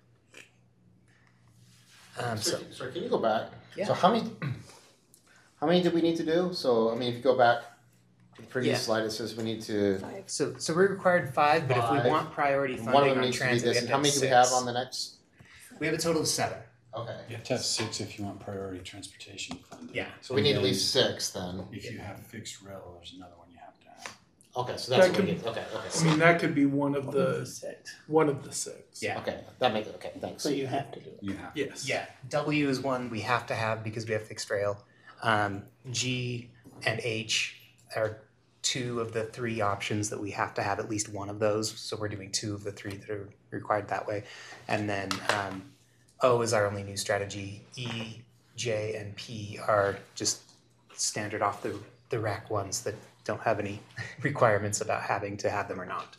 Speaker 8: Um, so,
Speaker 2: Sorry, sorry, can you go back?
Speaker 8: Yeah.
Speaker 2: So how many, how many did we need to do? So, I mean, if you go back to the previous
Speaker 8: Yeah.
Speaker 2: slide, it says we need to,
Speaker 1: Five.
Speaker 8: so, so we're required five, but if
Speaker 2: Five.
Speaker 8: we want priority
Speaker 2: one of
Speaker 8: funding
Speaker 2: them
Speaker 8: on
Speaker 2: needs to be
Speaker 8: transit, we
Speaker 2: this,
Speaker 8: have
Speaker 2: and
Speaker 8: to
Speaker 2: how
Speaker 8: have
Speaker 2: many do we
Speaker 8: six.
Speaker 2: have on the next?
Speaker 8: We have a total of seven.
Speaker 2: Okay.
Speaker 6: You have to have six if you want priority transportation funding.
Speaker 8: Yeah.
Speaker 2: So we need at least six then.
Speaker 6: If you have fixed rail, there's another one you have to have.
Speaker 2: Okay, so that's
Speaker 4: That
Speaker 2: what we
Speaker 4: could-
Speaker 2: need, okay,
Speaker 4: I
Speaker 2: okay.
Speaker 4: mean, that could be one of the
Speaker 10: Six.
Speaker 4: one of the six.
Speaker 8: Yeah.
Speaker 2: Okay, that makes it, okay, thanks.
Speaker 10: So you have to do it.
Speaker 6: You have.
Speaker 4: Yes.
Speaker 8: Yeah, W is one we have to have because we have fixed rail. Um, G and H are two of the three options that we have to have at least one of those. So we're doing two of the three that are required that way. And then um, O is our only new strategy. E, J, and P are just standard off the, the rack ones that don't have any requirements about having to have them or not.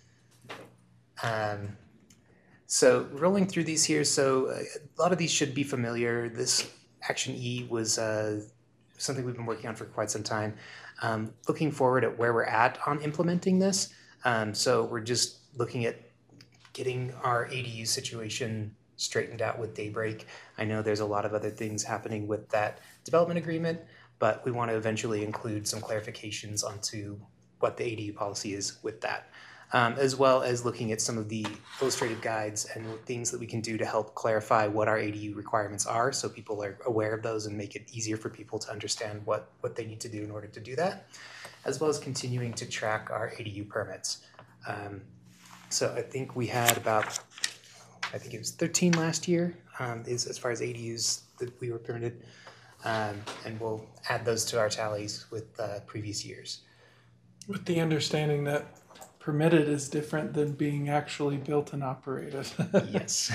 Speaker 8: Um, so rolling through these here, so uh, a lot of these should be familiar. This Action E was uh, something we've been working on for quite some time. Um, looking forward at where we're at on implementing this. Um, so we're just looking at getting our A D U situation straightened out with Daybreak. I know there's a lot of other things happening with that development agreement, but we want to eventually include some clarifications onto what the A D U policy is with that. Um, as well as looking at some of the illustrated guides and things that we can do to help clarify what our A D U requirements are so people are aware of those and make it easier for people to understand what, what they need to do in order to do that, as well as continuing to track our A D U permits. Um, so I think we had about, I think it was thirteen last year, um, is as far as A D Us that we were permitted, um, and we'll add those to our tallies with uh, previous years.
Speaker 4: With the understanding that permitted is different than being actually built and operated.
Speaker 8: Yes.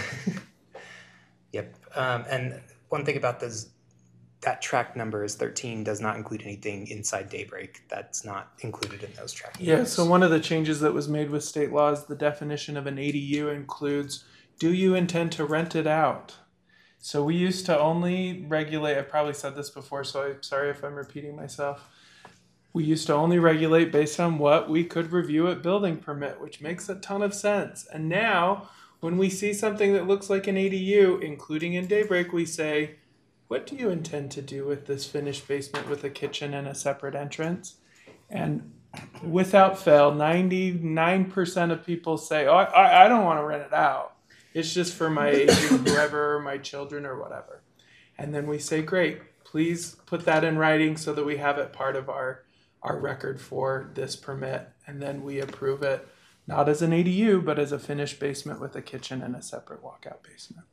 Speaker 8: Yep. Um, and one thing about this, that track number is thirteen does not include anything inside Daybreak. That's not included in those tracking
Speaker 4: Yeah,
Speaker 8: numbers.
Speaker 4: so one of the changes that was made with state law is the definition of an A D U includes, do you intend to rent it out? So we used to only regulate, I've probably said this before, so I'm sorry if I'm repeating myself. We used to only regulate based on what we could review at building permit, which makes a ton of sense. And now, when we see something that looks like an A D U, including in Daybreak, we say, what do you intend to do with this finished basement with a kitchen and a separate entrance? And without fail, ninety-nine percent of people say, oh, I, I don't want to rent it out. It's just for my aging whoever, my children or whatever. And then we say, great, please put that in writing so that we have it part of our our record for this permit, and then we approve it not as an A D U but as a finished basement with a kitchen and a separate walkout basement.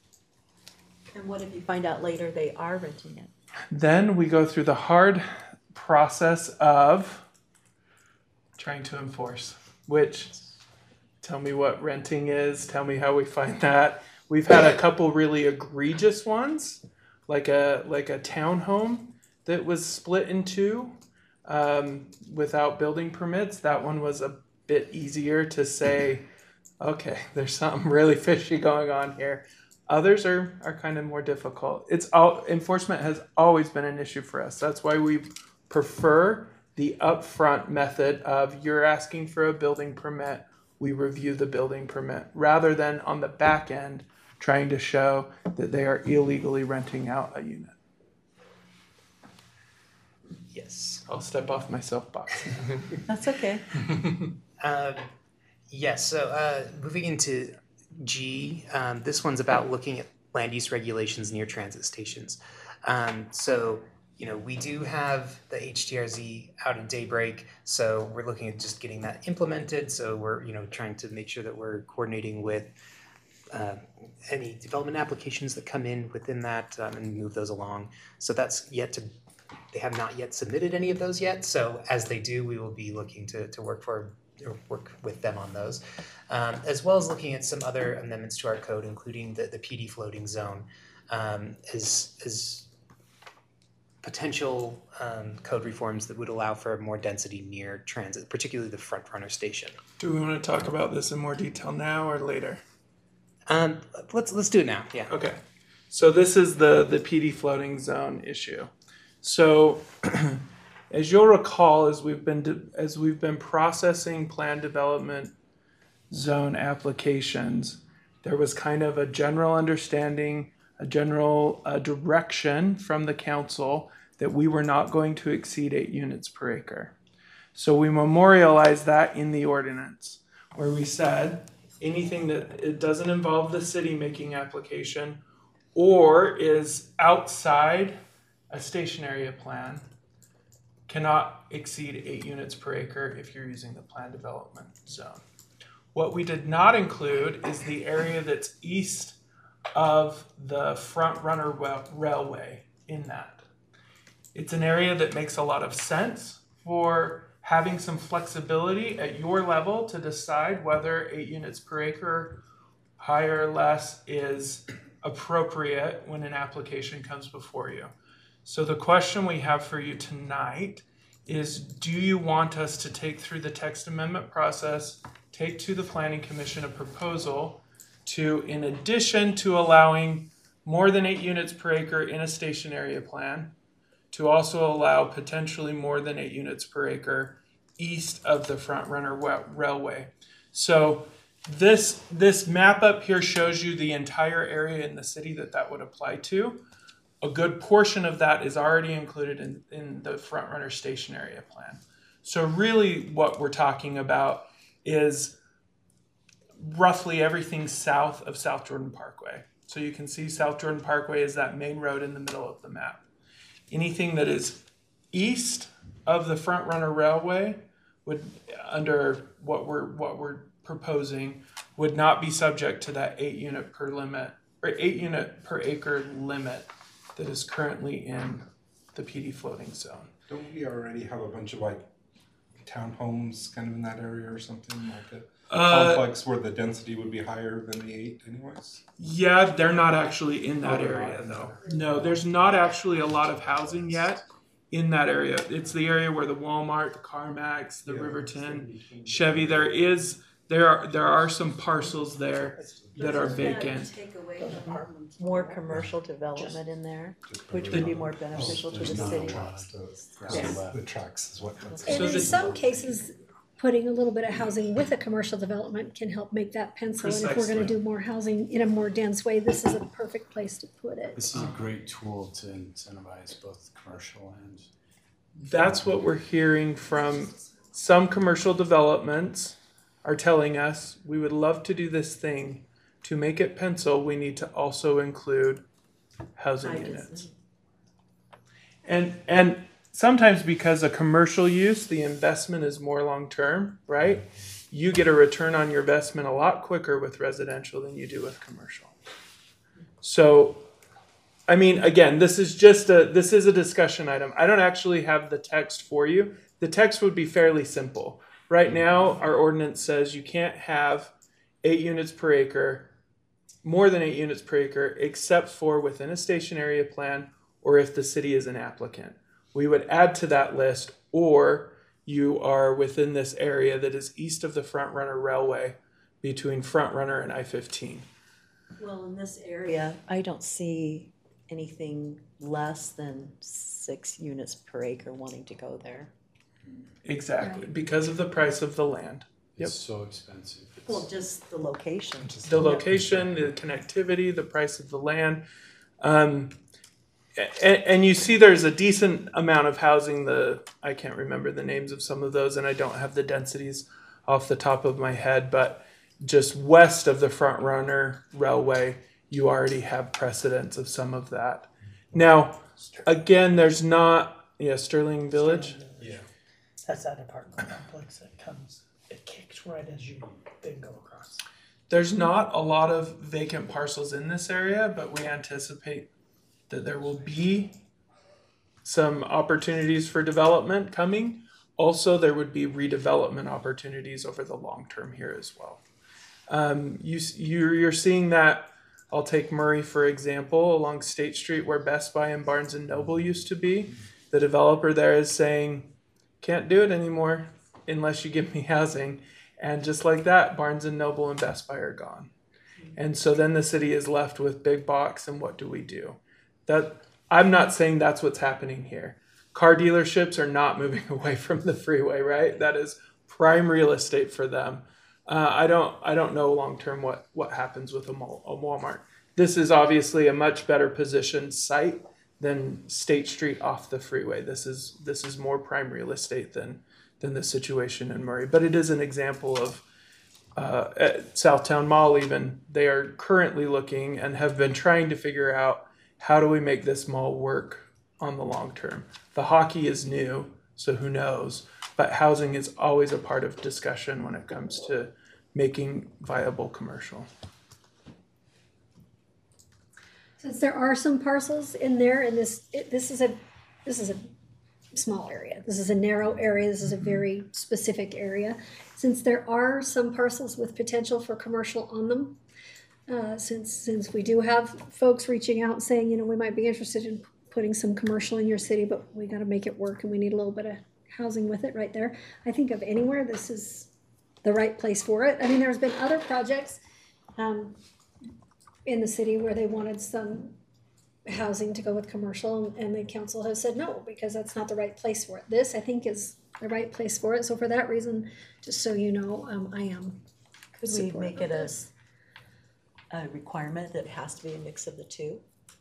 Speaker 9: And what if you find out later they are renting it?
Speaker 4: Then we go through the hard process of trying to enforce, which, tell me what renting is, tell me how we find that. We've had a couple really egregious ones, like a like a townhome that was split in two. Um, without building permits. That one was a bit easier to say, okay, there's something really fishy going on here. Others are, are kind of more difficult. It's all, enforcement has always been an issue for us. That's why we prefer the upfront method of you're asking for a building permit, we review the building permit, rather than on the back end trying to show that they are illegally renting out a unit.
Speaker 8: Yes.
Speaker 4: I'll step off my soapbox.
Speaker 9: That's okay.
Speaker 8: Um, yes, so uh, moving into G, um, this one's about looking at land use regulations near transit stations. Um, so, you know, we do have the H T R Z out in Daybreak, so we're looking at just getting that implemented. So we're, you know, trying to make sure that we're coordinating with uh, any development applications that come in within that um, and move those along. So that's yet to They have not yet submitted any of those yet, so as they do, we will be looking to, to work for or work with them on those, um, as well as looking at some other amendments to our code, including the, the P D floating zone, um, as, as potential um, code reforms that would allow for more density near transit, particularly the front runner station.
Speaker 4: Do we want to talk about this in more detail now or later?
Speaker 8: Um, let's let's do it now. Yeah.
Speaker 4: Okay. So this is the the P D floating zone issue. So as you'll recall, as we've been de- as we've been processing plan development zone applications, there was kind of a general understanding, a general uh, direction from the council that we were not going to exceed eight units per acre. So we memorialized that in the ordinance, where we said anything that it doesn't involve the city making application or is outside a station area plan cannot exceed eight units per acre if you're using the plan development zone. What we did not include is the area that's east of the front runner wel- railway in that. It's an area that makes a lot of sense for having some flexibility at your level to decide whether eight units per acre, higher or less, is appropriate when an application comes before you. So the question we have for you tonight is, do you want us to take through the text amendment process, take to the Planning Commission a proposal to, in addition to allowing more than eight units per acre in a station area plan, to also allow potentially more than eight units per acre east of the front runner railway. So this, this map up here shows you the entire area in the city that that would apply to. A good portion of that is already included in, in the front runner station area plan. So really what we're talking about is roughly everything south of South Jordan Parkway. So you can see South Jordan Parkway is that main road in the middle of the map. Anything that is east of the front runner railway would, under what we're what we're proposing, would not be subject to that eight unit per limit or eight unit per acre limit that is currently in the P D floating zone.
Speaker 3: Don't we already have a bunch of like townhomes kind of in that area or something like a
Speaker 4: Uh,
Speaker 3: complex where the density would be higher than the eight anyways?
Speaker 4: Yeah, they're not actually in that
Speaker 3: Oh, they're
Speaker 4: area
Speaker 3: not in
Speaker 4: though.
Speaker 3: that
Speaker 4: No, there's not actually a lot of housing yet in that area. It's the area where the Walmart, the CarMax, the
Speaker 3: Yeah.
Speaker 4: Riverton, Chevy, there is, there are, there are some parcels there that are vacant.
Speaker 9: Take away more commercial development in there, which would be more beneficial to the
Speaker 6: There's not a
Speaker 9: city.
Speaker 6: lot.
Speaker 3: The, the tracks is what.
Speaker 1: And
Speaker 4: So
Speaker 1: in
Speaker 4: the-
Speaker 1: some cases, putting a little bit of housing with a commercial development can help make that pencil. And if we're gonna
Speaker 4: Precisely.
Speaker 1: do more housing in a more dense way, this is a perfect place to put it.
Speaker 6: This is a great tool to incentivize both commercial and.
Speaker 4: That's what we're hearing from some commercial developments are telling us, we would love to do this thing. To make it pencil, we need to also include housing units. And and sometimes because a commercial use, the investment is more long-term, right? You get a return on your investment a lot quicker with residential than you do with commercial. So, I mean, again, this is just a, this is a discussion item. I don't actually have the text for you. The text would be fairly simple. Right now, our ordinance says you can't have eight units per acre, more than eight units per acre, except for within a station area plan or if the city is an applicant. We would add to that list, or you are within this area that is east of the Front Runner Railway between Front Runner and I fifteen.
Speaker 9: Well, in this area, I don't see anything less than six units per acre wanting to go there.
Speaker 4: Exactly, because of the price of the land. Yep.
Speaker 6: It's so expensive. It's-
Speaker 9: Well, just the location.
Speaker 4: The location, the connectivity, the price of the land. Um, and, and you see there's a decent amount of housing. The I can't remember the names of some of those, and I don't have the densities off the top of my head, but just west of the Front Runner Railway, you already have precedents of some of that. Now, again, there's not, yeah, Sterling Village.
Speaker 6: Yeah.
Speaker 10: That's that apartment complex that comes, it kicks right as you then go across.
Speaker 4: There's not a lot of vacant parcels in this area, but we anticipate that there will be some opportunities for development coming Also, there would be redevelopment opportunities over the long term here as well. Um, you, you're, you're seeing that. I'll take Murray for example, along State Street where Best Buy and Barnes and Noble used to be. The developer there is saying, can't do it anymore unless you give me housing. And just like that, Barnes and Noble and Best Buy are gone. And so then the city is left with big box, and what do we do? That I'm not saying that's what's happening here. Car dealerships are not moving away from the freeway, right? That is prime real estate for them. Uh, I don't I don't know long term what, what happens with a, mall, a Walmart. This is obviously a much better positioned site than State Street off the freeway. This is this is more prime real estate than than the situation in Murray. But it is an example of uh, at Southtown Mall even, they are currently looking and have been trying to figure out how do we make this mall work on the long term. The hockey is new, so who knows? But housing is always a part of discussion when it comes to making viable commercial.
Speaker 1: Since there are some parcels in there, and this it, this is a this is a small area. This is a narrow area. This is a very specific area. Since there are some parcels with potential for commercial on them, uh, since since we do have folks reaching out saying, you know, we might be interested in putting some commercial in your city, but we got to make it work, and we need a little bit of housing with it right there. I think of anywhere, this is the right place for it. I mean, there's been other projects um, in the city where they wanted some housing to go with commercial, and the council has said no, because that's not the right place for it. This, I think, is the right place for it. So for that reason, just so you know, um, I am
Speaker 9: Could we make it a, a requirement that it has to be a mix of the two?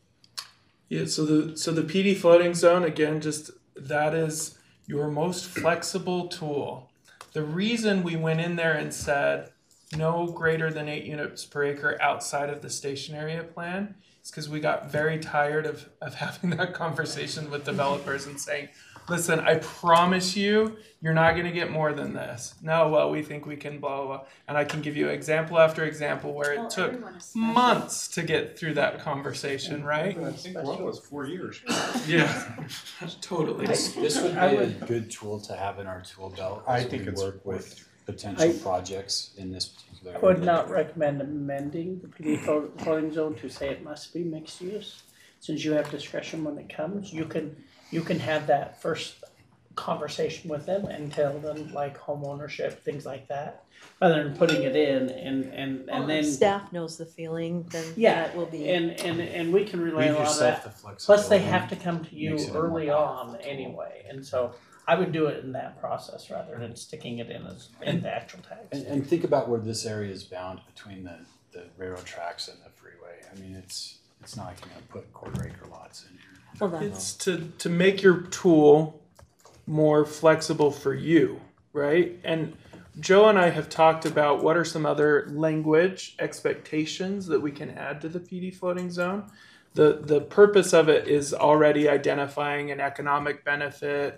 Speaker 4: Yeah, so the so the P D floating zone, again, just that is your most flexible tool. The reason we went in there and said no greater than eight units per acre outside of the station area plan is because we got very tired of, of having that conversation with developers and saying, listen, I promise you, you're not going to get more than this. No, well, we think we can blah, blah, blah. And I can give you example after example where it
Speaker 9: Well,
Speaker 4: took
Speaker 9: everyone is special.
Speaker 4: months to get through that conversation, right?
Speaker 3: I think one was four years.
Speaker 4: Yeah, totally.
Speaker 6: This, this would be
Speaker 10: I
Speaker 6: a
Speaker 10: would-
Speaker 6: good tool to have in our tool belt.
Speaker 3: I
Speaker 6: as
Speaker 3: think
Speaker 6: we
Speaker 3: it's
Speaker 6: work with
Speaker 3: worth
Speaker 6: potential
Speaker 10: I-
Speaker 6: projects in this particular.
Speaker 10: I would
Speaker 6: area.
Speaker 10: not recommend amending the P D flo- floating zone to say it must be mixed use. Since you have discretion when it comes, you can, you can have that first conversation with them and tell them like home ownership, things like that, rather than putting it in and, and,
Speaker 9: Well,
Speaker 10: and
Speaker 9: if
Speaker 10: then,
Speaker 9: staff knows the feeling, then
Speaker 10: yeah,
Speaker 9: that will be.
Speaker 10: and, and, and we can relay
Speaker 6: Leave
Speaker 10: a lot of
Speaker 6: yourself
Speaker 10: that.
Speaker 6: the flexibility.
Speaker 10: Plus, they have to come to you
Speaker 6: Makes it a more
Speaker 10: early
Speaker 6: powerful
Speaker 10: on
Speaker 6: tool.
Speaker 10: anyway, and so I would do it in that process rather than sticking it in as, in the actual tags.
Speaker 6: And, and think about where this area is bound between the, the railroad tracks and the freeway. I mean, it's, it's not like you're gonna put quarter acre lots in here.
Speaker 9: Well, that-
Speaker 4: It's to, to make your tool more flexible for you, right? And Joe and I have talked about what are some other language expectations that we can add to the P D floating zone. The, the purpose of it is already identifying an economic benefit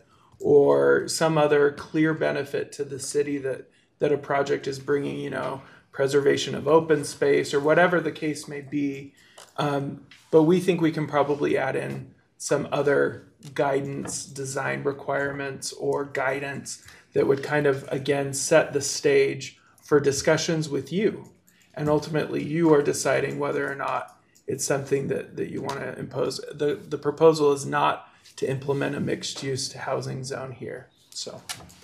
Speaker 4: or some other clear benefit to the city that, that a project is bringing, you know, preservation of open space or whatever the case may be. Um, but we think we can probably add in some other guidance, design requirements, or guidance that would kind of, again, set the stage for discussions with you. And ultimately, you are deciding whether or not it's something that, that you want to impose. The, the proposal is not to implement a mixed-use housing zone here, so.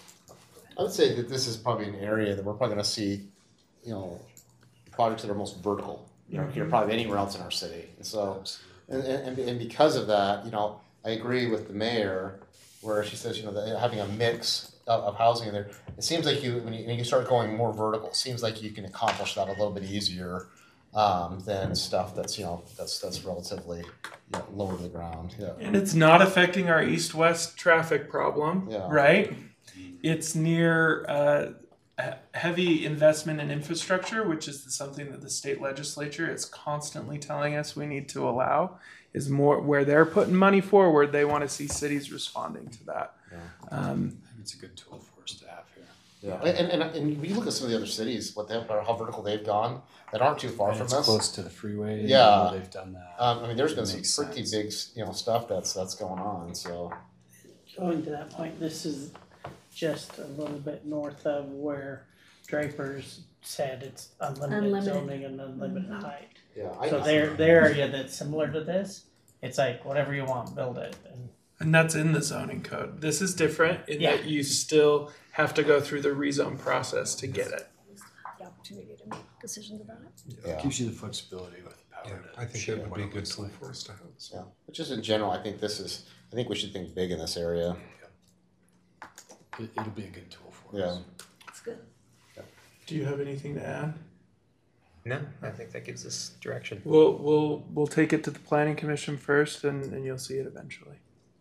Speaker 2: I would say that this is probably an area that we're probably gonna see, you know, projects that are most vertical, you know, here probably anywhere else in our city. And so, and, and, and because of that, you know, I agree with the mayor where she says, you know, that having a mix of, of housing in there, it seems like you, when you, when you start going more vertical, it seems like you can accomplish that a little bit easier um, than stuff that's, you know, that's, that's relatively, you know, lower to the ground, yeah.
Speaker 4: And it's not affecting our east-west traffic problem,
Speaker 2: Yeah.
Speaker 4: right? It's near uh, he- heavy investment in infrastructure, which is something that the state legislature is constantly telling us we need to allow, is more where they're putting money forward, they want to see cities responding to that.
Speaker 2: Yeah.
Speaker 4: Um,
Speaker 6: I think it's a good tool for us to have here.
Speaker 2: Yeah, and, and, and when you look at some of the other cities, what they have, how vertical they've gone, that aren't too far
Speaker 6: And
Speaker 2: from
Speaker 6: it's
Speaker 2: us.
Speaker 6: close to the freeway. and
Speaker 2: Yeah.
Speaker 6: where They've done that.
Speaker 2: Um, I mean, there's
Speaker 6: It
Speaker 2: been some
Speaker 6: makes
Speaker 2: pretty
Speaker 6: sense.
Speaker 2: big, you know, stuff that's, that's going on, so.
Speaker 10: Going to that point, this is, just a little bit north of where Draper's said it's unlimited,
Speaker 1: Unlimited.
Speaker 10: zoning and unlimited
Speaker 1: Mhm.
Speaker 10: height.
Speaker 2: Yeah, I,
Speaker 10: So their, their area that's similar to this, it's like whatever you want, build it. And
Speaker 4: And that's in the zoning code. This is different in
Speaker 10: Yeah.
Speaker 4: that you still have to go through the rezone process to get it.
Speaker 1: The opportunity to make decisions about it.
Speaker 2: yeah.
Speaker 6: Gives you the flexibility with the power
Speaker 3: Yeah,
Speaker 6: to
Speaker 3: I think
Speaker 6: shape
Speaker 3: it would
Speaker 6: what
Speaker 3: be a
Speaker 6: it
Speaker 3: good
Speaker 6: looks
Speaker 3: tool
Speaker 6: like.
Speaker 3: for us to have. So.
Speaker 2: Yeah, but just in general, I think this is, I think we should think big in this area.
Speaker 6: It, it'll be a good tool for
Speaker 2: Yeah.
Speaker 6: us.
Speaker 1: It's good.
Speaker 4: Do you have anything to add?
Speaker 8: No, I think that gives us direction.
Speaker 4: We'll we'll we'll take it to the planning commission first, and, and you'll see it eventually.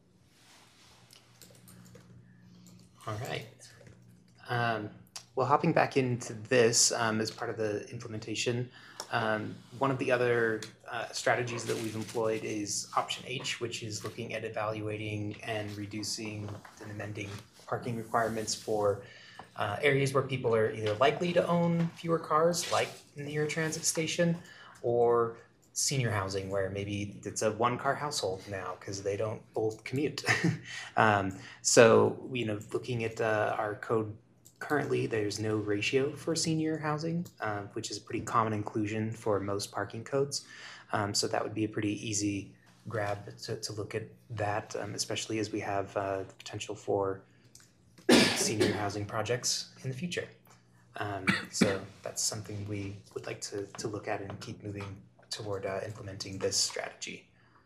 Speaker 8: All right. Um, well, hopping back into this um, as part of the implementation, um, one of the other uh, strategies that we've employed is option H, which is looking at evaluating and reducing and amending parking requirements for uh, areas where people are either likely to own fewer cars, like near a transit station, or senior housing where maybe it's a one car household now because they don't both commute. um, so, you know, looking at uh, our code currently, there's no ratio for senior housing, uh, which is a pretty common inclusion for most parking codes. Um, so that would be a pretty easy grab to, to look at that, um, especially as we have uh, the potential for senior housing projects in the future. Um, so that's something we would like to, to look at and keep moving toward uh, implementing this strategy.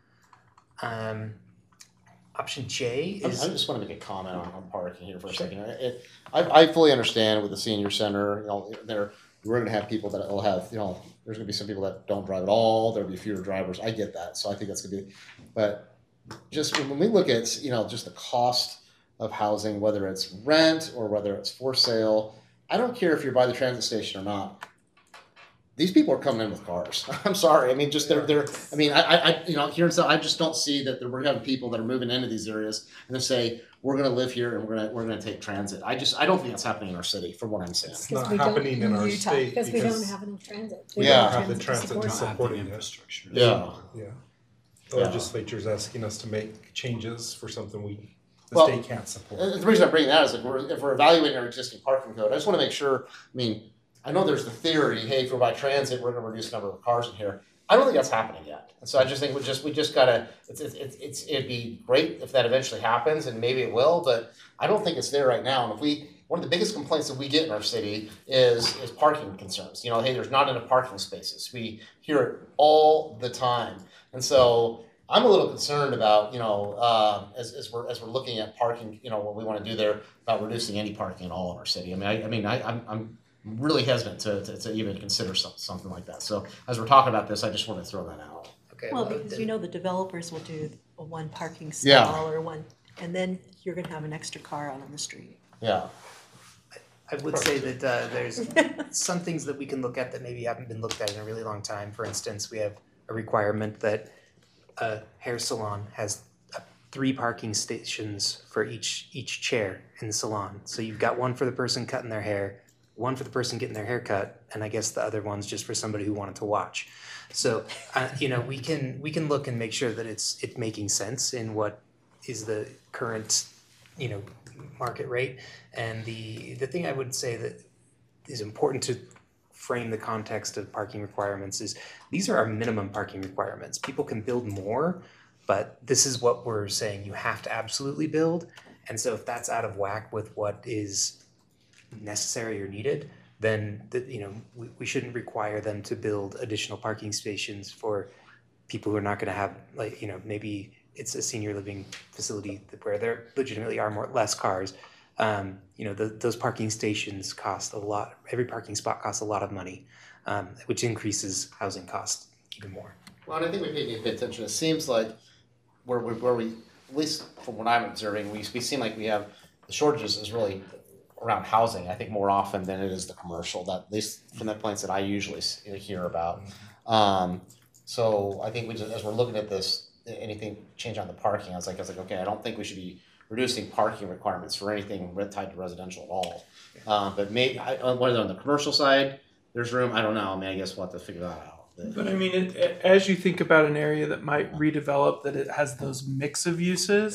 Speaker 8: Um, option J
Speaker 2: I, I
Speaker 8: is
Speaker 2: just want to make a comment on, on parking here for a second. It, I, I fully understand with the senior center, you know, there, we're gonna have people that will have, you know, there's gonna be some people that don't drive at all, there'll be fewer drivers, I get that, so I think that's gonna be, but just when we look at, you know, just the cost of housing, whether it's rent or whether it's for sale, I don't care if you're by the transit station or not. These people are coming in with cars. I'm sorry. I mean, just they're, they're, I mean, I, I, you know, here in South, I just don't see that we're having people that are moving into these areas and they say, we're going to live here and we're going to, we're going to take transit. I just, I don't think that's happening in our city from what I'm saying.
Speaker 3: It's
Speaker 1: Because
Speaker 3: not
Speaker 1: we don't-
Speaker 3: happening in our
Speaker 1: Utah,
Speaker 3: state
Speaker 1: Because we don't
Speaker 3: because
Speaker 1: have enough transit. We
Speaker 2: Yeah.
Speaker 1: don't
Speaker 3: have the transit
Speaker 1: support
Speaker 3: to
Speaker 1: it.
Speaker 6: Not have
Speaker 3: support
Speaker 6: the
Speaker 3: it.
Speaker 6: infrastructure.
Speaker 2: Yeah.
Speaker 3: yeah, the
Speaker 2: Yeah.
Speaker 3: legislature's asking us to make changes for something we the
Speaker 2: Well,
Speaker 3: state can't support.
Speaker 2: And the reason I'm bringing that is like we're, if we're evaluating our existing parking code, I just want to make sure, I mean, I know there's the theory, hey, if we're by transit, we're going to reduce the number of cars in here. I don't think that's happening yet. And so I just think we just, we just gotta, it's, it's, it's, it's, it'd be great if that eventually happens and maybe it will, but I don't think it's there right now. And if we, one of the biggest complaints that we get in our city is, is parking concerns. You know, hey, there's not enough parking spaces. We hear it all the time. And so I'm a little concerned about, you know, um, as, as we're, as we're looking at parking, you know, what we want to do there about reducing any parking at all in our city. I mean, I, I mean, I, I'm, I'm really hesitant to, to, to even consider some, something like that. So as we're talking about this, I just want to throw that out.
Speaker 8: okay.
Speaker 9: Well,
Speaker 8: well,
Speaker 9: because
Speaker 8: then-
Speaker 9: you know the developers will do a one parking
Speaker 2: Yeah.
Speaker 9: stall or one, and then you're gonna have an extra car out on the street.
Speaker 2: Yeah.
Speaker 8: I would say that uh, there's some things that we can look at that maybe haven't been looked at in a really long time. For instance, we have a requirement that a hair salon has uh, three parking stations for each each chair in the salon. So you've got one for the person cutting their hair, one for the person getting their hair cut, and I guess the other one's just for somebody who wanted to watch. So uh, you know, we can we can look and make sure that it's it's making sense in what is the current, you know, market rate. And the the thing I would say that is important to frame the context of parking requirements is these are our minimum parking requirements. People can build more, but this is what we're saying you have to absolutely build. And so if that's out of whack with what is necessary or needed, then the, you know, we, we shouldn't require them to build additional parking stations for people who are not going to have, like, you know, maybe it's a senior living facility where there legitimately are more less cars. Um, you know, the, those parking stations cost a lot. Every parking spot costs a lot of money, um, which increases housing costs even more.
Speaker 2: Well, and I think we need to pay attention. It seems like where we, where we, at least from what I'm observing, we, we seem like we have the shortages is really around housing. I think more often than it is the commercial. That at least from the points that I usually hear about. Um, so I think we just, as we're looking at this, anything change on the parking, I was like, I was like, okay, I don't think we should be reducing parking requirements for anything tied to residential at all. Uh, but maybe whether on the commercial side there's room, I don't know. I mean, I guess we'll have to figure that out.
Speaker 4: But I mean, it, it- as you think about an area that might redevelop, that it has those mix of uses,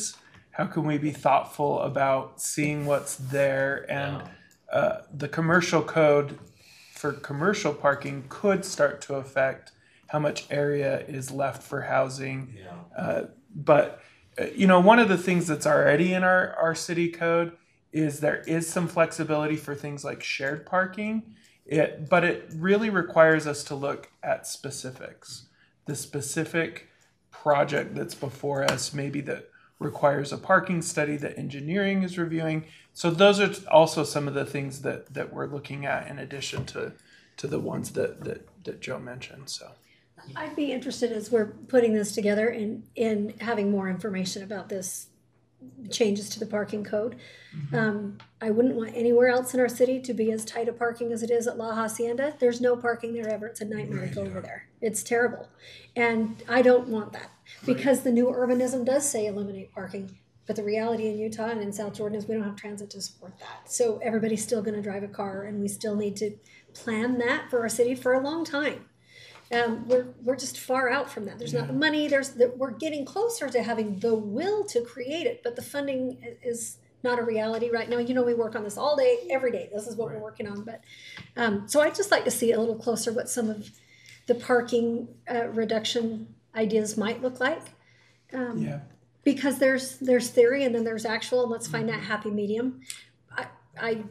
Speaker 4: how can we be thoughtful about seeing what's there? And uh, the commercial code for commercial parking could start to affect how much area is left for housing.
Speaker 5: Yeah.
Speaker 4: Uh, but, uh, you know, one of the things that's already in our, our city code is there is some flexibility for things like shared parking. It, but it really requires us to look at specifics. The specific project that's before us, maybe that requires a parking study that engineering is reviewing. So those are also some of the things that, that we're looking at in addition to, to the ones that, that, that Joe mentioned, so.
Speaker 1: I'd be interested as we're putting this together in, in having more information about this changes to the parking code.
Speaker 4: Mm-hmm.
Speaker 1: Um, I wouldn't want anywhere else in our city to be as tight a parking as it is at La Hacienda. There's no parking there ever. It's a nightmare to go over there. It's terrible. And I don't want that because the new urbanism does say eliminate parking. But the reality in Utah and in South Jordan is we don't have transit to support that. So everybody's still going to drive a car, and we still need to plan that for our city for a long time. Um, we're we're just far out from that. There's not the money. There's the, we're getting closer to having the will to create it, but the funding is not a reality right now. You know, we work on this all day, every day. This is what we're working on. But um, so I'd just like to see a little closer what some of the parking uh, reduction ideas might look like. Um,
Speaker 4: Yeah.
Speaker 1: Because there's there's theory and then there's actual, and let's find that happy medium. I I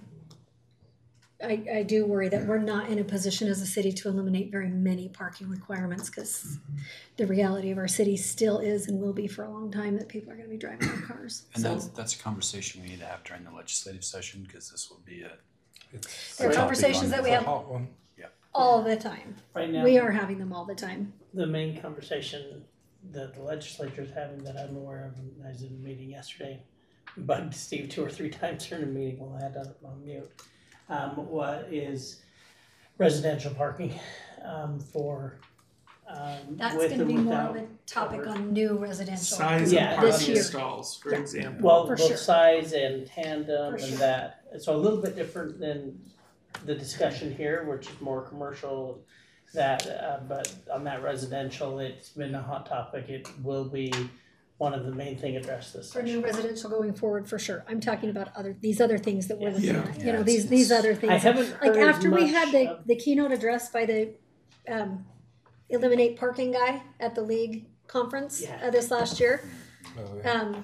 Speaker 1: I, I do worry that we're not in a position as a city to eliminate very many parking requirements because the reality of our city still is and will be for a long time that people are going to be driving their cars.
Speaker 6: And
Speaker 1: So
Speaker 6: that's, that's a conversation we need to have during the legislative session, because this will be a.
Speaker 3: It's
Speaker 1: there are
Speaker 6: topic on
Speaker 1: conversations that we
Speaker 3: a
Speaker 1: have
Speaker 3: hot one.
Speaker 1: all the time.
Speaker 10: Right now,
Speaker 1: We are having them all the time.
Speaker 10: the main conversation that the legislature is having that I'm aware of, and I was in a meeting yesterday, bugged Steve two or three times during the meeting while I had it on mute. Um, what is residential parking, um, for, um,
Speaker 1: That's
Speaker 10: with
Speaker 1: going to
Speaker 10: and
Speaker 1: be more
Speaker 10: without
Speaker 1: of a topic
Speaker 10: covered.
Speaker 1: on new residential.
Speaker 4: Size
Speaker 10: Yeah.
Speaker 4: of
Speaker 1: This
Speaker 4: parking
Speaker 1: year.
Speaker 4: stalls, for
Speaker 1: Yeah.
Speaker 4: example.
Speaker 10: Well,
Speaker 1: For
Speaker 10: both
Speaker 1: sure.
Speaker 10: size and tandem
Speaker 1: For
Speaker 10: and
Speaker 1: sure.
Speaker 10: that, so a little bit different than the discussion here, which is more commercial. That, uh, but on that residential, it's been a hot topic. It will be one of the main thing addressed this
Speaker 1: For new
Speaker 10: session.
Speaker 1: residential going forward, for sure. I'm talking about other, these other things that we're looking
Speaker 4: Yeah.
Speaker 1: at, you
Speaker 6: Yeah,
Speaker 1: know,
Speaker 6: it's-
Speaker 1: these, these
Speaker 6: it's-
Speaker 1: other things.
Speaker 10: I haven't
Speaker 1: Like
Speaker 10: heard as
Speaker 1: after we
Speaker 10: much
Speaker 1: had the,
Speaker 10: of-
Speaker 1: the keynote address by the, um, eliminate parking guy at the league conference
Speaker 10: Yeah.
Speaker 1: uh, this last year.
Speaker 3: Oh, yeah.
Speaker 1: Um,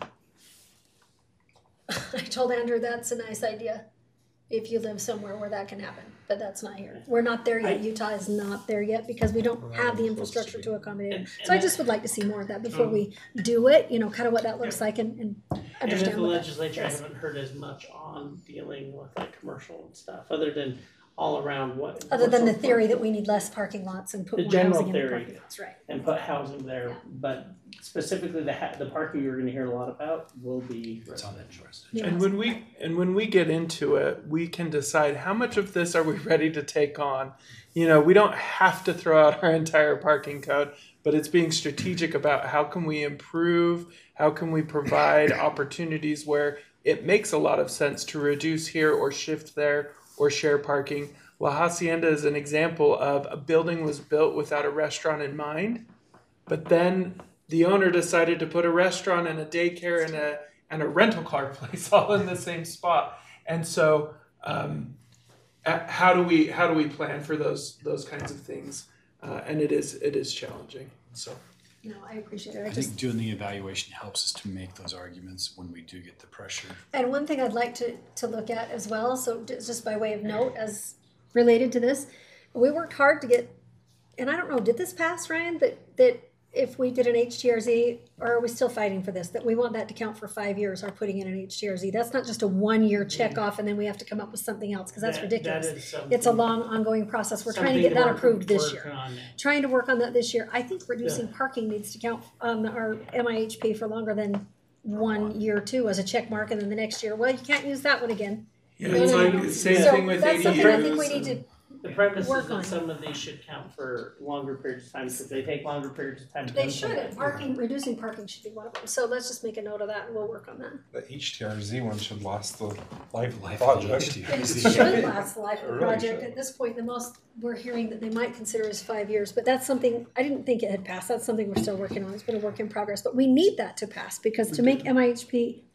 Speaker 1: I told Andrew that's a nice idea if you live somewhere where that can happen, but that's not here. We're not there yet.
Speaker 10: I-
Speaker 1: Utah is not there yet because we don't have the infrastructure to accommodate it.
Speaker 10: And-
Speaker 1: So I
Speaker 10: and
Speaker 1: just would like to see more of that before we do it, you know, kind of what that looks like and, and
Speaker 10: And with
Speaker 1: understand
Speaker 10: the
Speaker 1: what that
Speaker 10: legislature, I
Speaker 1: is.
Speaker 10: haven't heard as much on dealing with like commercial and stuff, other than all around what.
Speaker 1: Other than the
Speaker 10: commercial
Speaker 1: theory that
Speaker 10: parking
Speaker 1: we need less parking lots and put
Speaker 10: The
Speaker 1: more
Speaker 10: general
Speaker 1: housing in the
Speaker 10: theory.
Speaker 1: parking lots, right?
Speaker 10: And put housing there,
Speaker 1: Yeah.
Speaker 10: but specifically the ha- the parking you're gonna hear a lot about will be
Speaker 6: It's on that
Speaker 10: residential.
Speaker 6: list.
Speaker 1: Yeah.
Speaker 4: And when we and when we get into it, we can decide how much of this are we ready to take on. You know, we don't have to throw out our entire parking code, but it's being strategic about how can we improve, how can we provide opportunities where it makes a lot of sense to reduce here or shift there or share parking. La Hacienda is an example of a building was built without a restaurant in mind, but then the owner decided to put a restaurant and a daycare and a and a rental car place all in the same spot. And so, um, uh, how do we how do we plan for those those kinds of things? Uh, and it is it is challenging. So
Speaker 1: No, I appreciate it. I
Speaker 6: I
Speaker 1: just
Speaker 6: think doing the evaluation helps us to make those arguments when we do get the pressure.
Speaker 1: And one thing I'd like to, to look at as well, so ju- just by way of note, as related to this, we worked hard to get, and I don't know, did this pass, Ryan? That that if we did an H T R Z, or are we still fighting for this? That we want that to count for five years, or putting in an H T R Z. That's not just a one-year check off, and then we have to come up with something else because that's
Speaker 10: That-
Speaker 1: ridiculous.
Speaker 10: that is something-
Speaker 1: It's a long, ongoing process. We're trying to
Speaker 10: something
Speaker 1: get that
Speaker 10: work-
Speaker 1: approved this
Speaker 10: work
Speaker 1: year.
Speaker 10: on.
Speaker 1: Trying to work on that this year. I think reducing parking needs to count on our M I H P for longer than one year too as a check mark, and then the next year, well, you can't use that one again.
Speaker 4: yeah,
Speaker 1: No,
Speaker 4: it's
Speaker 1: no,
Speaker 4: like
Speaker 1: no.
Speaker 4: same
Speaker 1: So
Speaker 4: thing with
Speaker 1: that's something I think we
Speaker 4: A Ds.
Speaker 1: need to,
Speaker 10: The premise
Speaker 1: Work
Speaker 10: is
Speaker 1: on
Speaker 10: that
Speaker 1: it.
Speaker 10: some of these should count for longer periods of time, because they take longer periods of time to
Speaker 1: they
Speaker 10: do
Speaker 1: should,
Speaker 10: something.
Speaker 1: and parking, reducing parking should be one of them. So let's just make a note of that and we'll work on that.
Speaker 3: The H T R Z one should last the life of the
Speaker 6: Life of the
Speaker 3: project.
Speaker 6: H T R
Speaker 1: It
Speaker 6: Z.
Speaker 1: should last the life of the
Speaker 3: It really
Speaker 1: project.
Speaker 3: should.
Speaker 1: At this point, the most we're hearing that they might consider is five years, but that's something, I didn't think it had passed. That's something we're still working on. It's been a work in progress, but we need that to pass because to make M I H P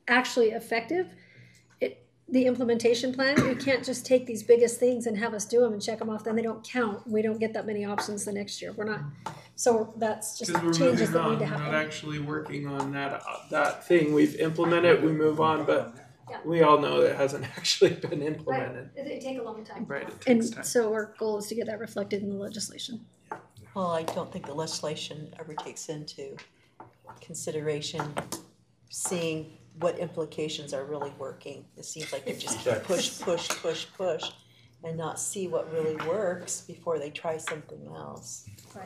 Speaker 1: actually effective, it, the implementation plan, you can't just take these biggest things and have us do them and check them off, then they don't count. We don't get that many options the next year. We're not, so that's just
Speaker 4: Because we're
Speaker 1: changes
Speaker 4: moving
Speaker 1: that
Speaker 4: on,
Speaker 1: need to
Speaker 4: we're not
Speaker 1: happen.
Speaker 4: actually working on that, uh, that thing. We've implemented, we move on, but
Speaker 1: Yeah.
Speaker 4: we all know that it hasn't actually been
Speaker 1: Right,
Speaker 4: implemented.
Speaker 1: it, it take a long time.
Speaker 4: Right, it
Speaker 1: And
Speaker 4: takes time.
Speaker 1: so our goal is to get that reflected in the legislation.
Speaker 9: Well, I don't think the legislation ever takes into consideration seeing what implications are really working. It seems like they just keep push, push, push, push, and not see what really works before they try something else.
Speaker 1: Right.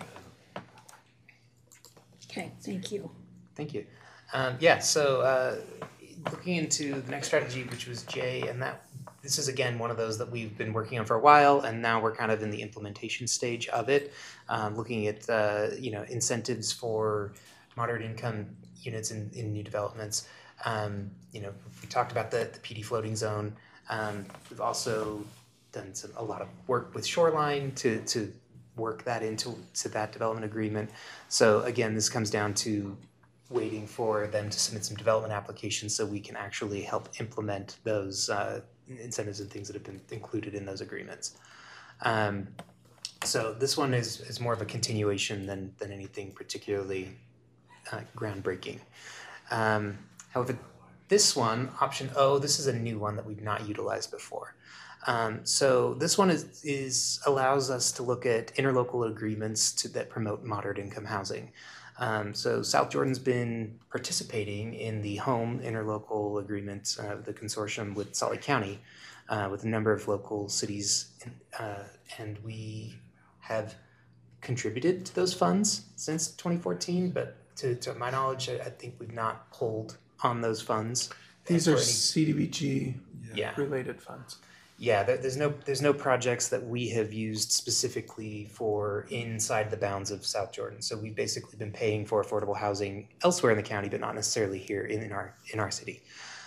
Speaker 1: Okay, thank you.
Speaker 8: Thank you. Um, yeah, so uh, looking into the next strategy, which was J, and that this is again one of those that we've been working on for a while, and now we're kind of in the implementation stage of it, um, looking at uh, you know incentives for moderate income units in, in new developments. Um, you know, we talked about the, the P D floating zone. Um, we've also done some, a lot of work with Shoreline to to work that into to that development agreement. So again, this comes down to waiting for them to submit some development applications so we can actually help implement those uh, incentives and things that have been included in those agreements. Um, so this one is, is more of a continuation than, than anything particularly uh, groundbreaking. Um, however, this one, option O, this is a new one that we've not utilized before. Um, so this one is, is allows us to look at interlocal agreements to, that promote moderate income housing. Um, so South Jordan's been participating in the home interlocal agreement, uh, the consortium with Salt Lake County, uh, with a number of local cities, uh, and we have contributed to those funds since twenty fourteen, but to, to my knowledge, I, I think we've not pulled on those funds.
Speaker 4: These
Speaker 8: for
Speaker 4: are
Speaker 8: any-
Speaker 4: C D B G
Speaker 8: yeah.
Speaker 4: related funds.
Speaker 8: Yeah, there, there's no there's no projects that we have used specifically for inside the bounds of South Jordan. So we've basically been paying for affordable housing elsewhere in the county, but not necessarily here in, in our in our city.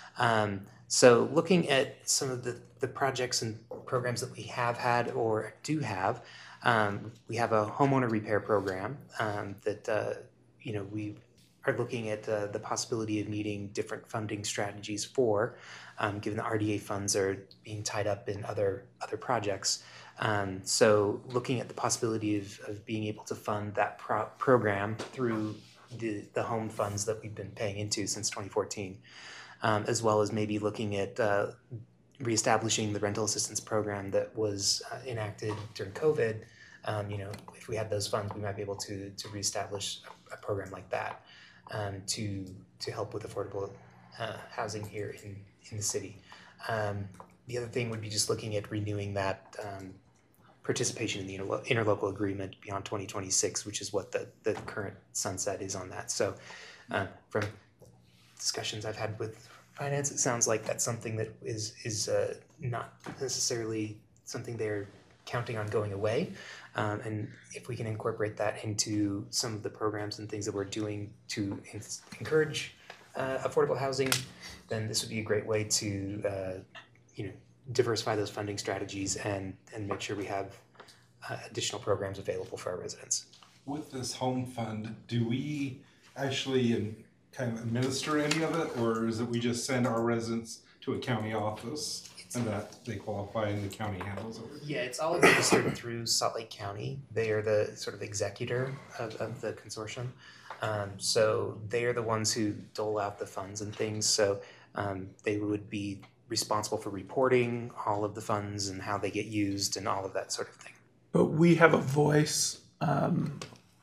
Speaker 8: Um, so looking at some of the, the projects and programs that we have had or do have, um, we have a homeowner repair program um, that uh, you know we are looking at uh, the possibility of needing different funding strategies for. Um, given the R D A funds are being tied up in other other projects. Um, so looking at the possibility of, of being able to fund that pro- program through the, the home funds that we've been paying into since twenty fourteen, um, as well as maybe looking at uh, reestablishing the rental assistance program that was uh, enacted during COVID. Um, you know, if we had those funds, we might be able to, to reestablish a, a program like that um, to, to help with affordable uh, housing here in in the city. Um, the other thing would be just looking at renewing that um, participation in the interlo- interlocal agreement beyond twenty twenty-six, which is what the, the current sunset is on that. So uh, from discussions I've had with finance, it sounds like that's something that is, is uh, not necessarily something they're counting on going away. Um, and if we can incorporate that into some of the programs and things that we're doing to in- encourage uh, affordable housing, then this would be a great way to, uh, you know, diversify those funding strategies and, and make sure we have uh, additional programs available for our residents.
Speaker 3: With this home fund, do we actually um, kind of administer any of it, or is it we just send our residents to a county office and that they qualify and the county handles it?
Speaker 8: Yeah, it's all administered through Salt Lake County. They are the sort of executor of, of the consortium. Um, so they are the ones who dole out the funds and things. So um, they would be responsible for reporting all of the funds and how they get used and all of that sort of thing.
Speaker 4: But we have a voice um,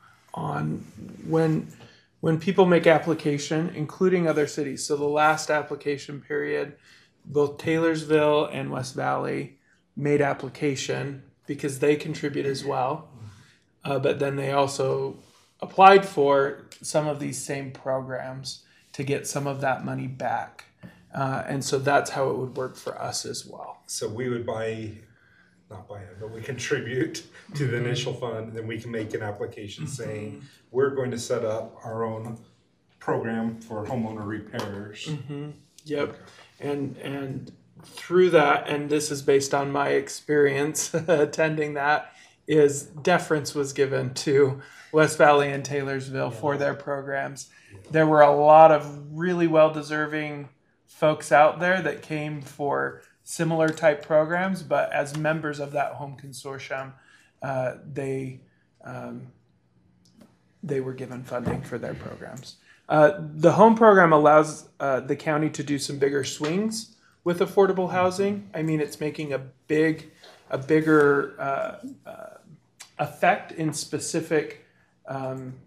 Speaker 4: on when when people make application, including other cities. So the last application period, both Taylorsville and West Valley made application because they contribute as well. Uh, but then they also applied for some of these same programs to get some of that money back. Uh, and so that's how it would work for us as well.
Speaker 3: So we would buy, not buy it, but we contribute to the initial fund, then we can make an application saying, we're going to set up our own program for homeowner repairs.
Speaker 4: Mm-hmm. Yep. And and through that, and this is based on my experience attending that, is deference was given to West Valley and Taylorsville yeah. for their programs. Yeah. There were a lot of really well-deserving folks out there that came for similar type programs, but as members of that home consortium, uh, they um, they were given funding for their programs. Uh, the home program allows uh, the county to do some bigger swings with affordable housing. I mean, it's making a big, a bigger uh, uh, effect in specific um,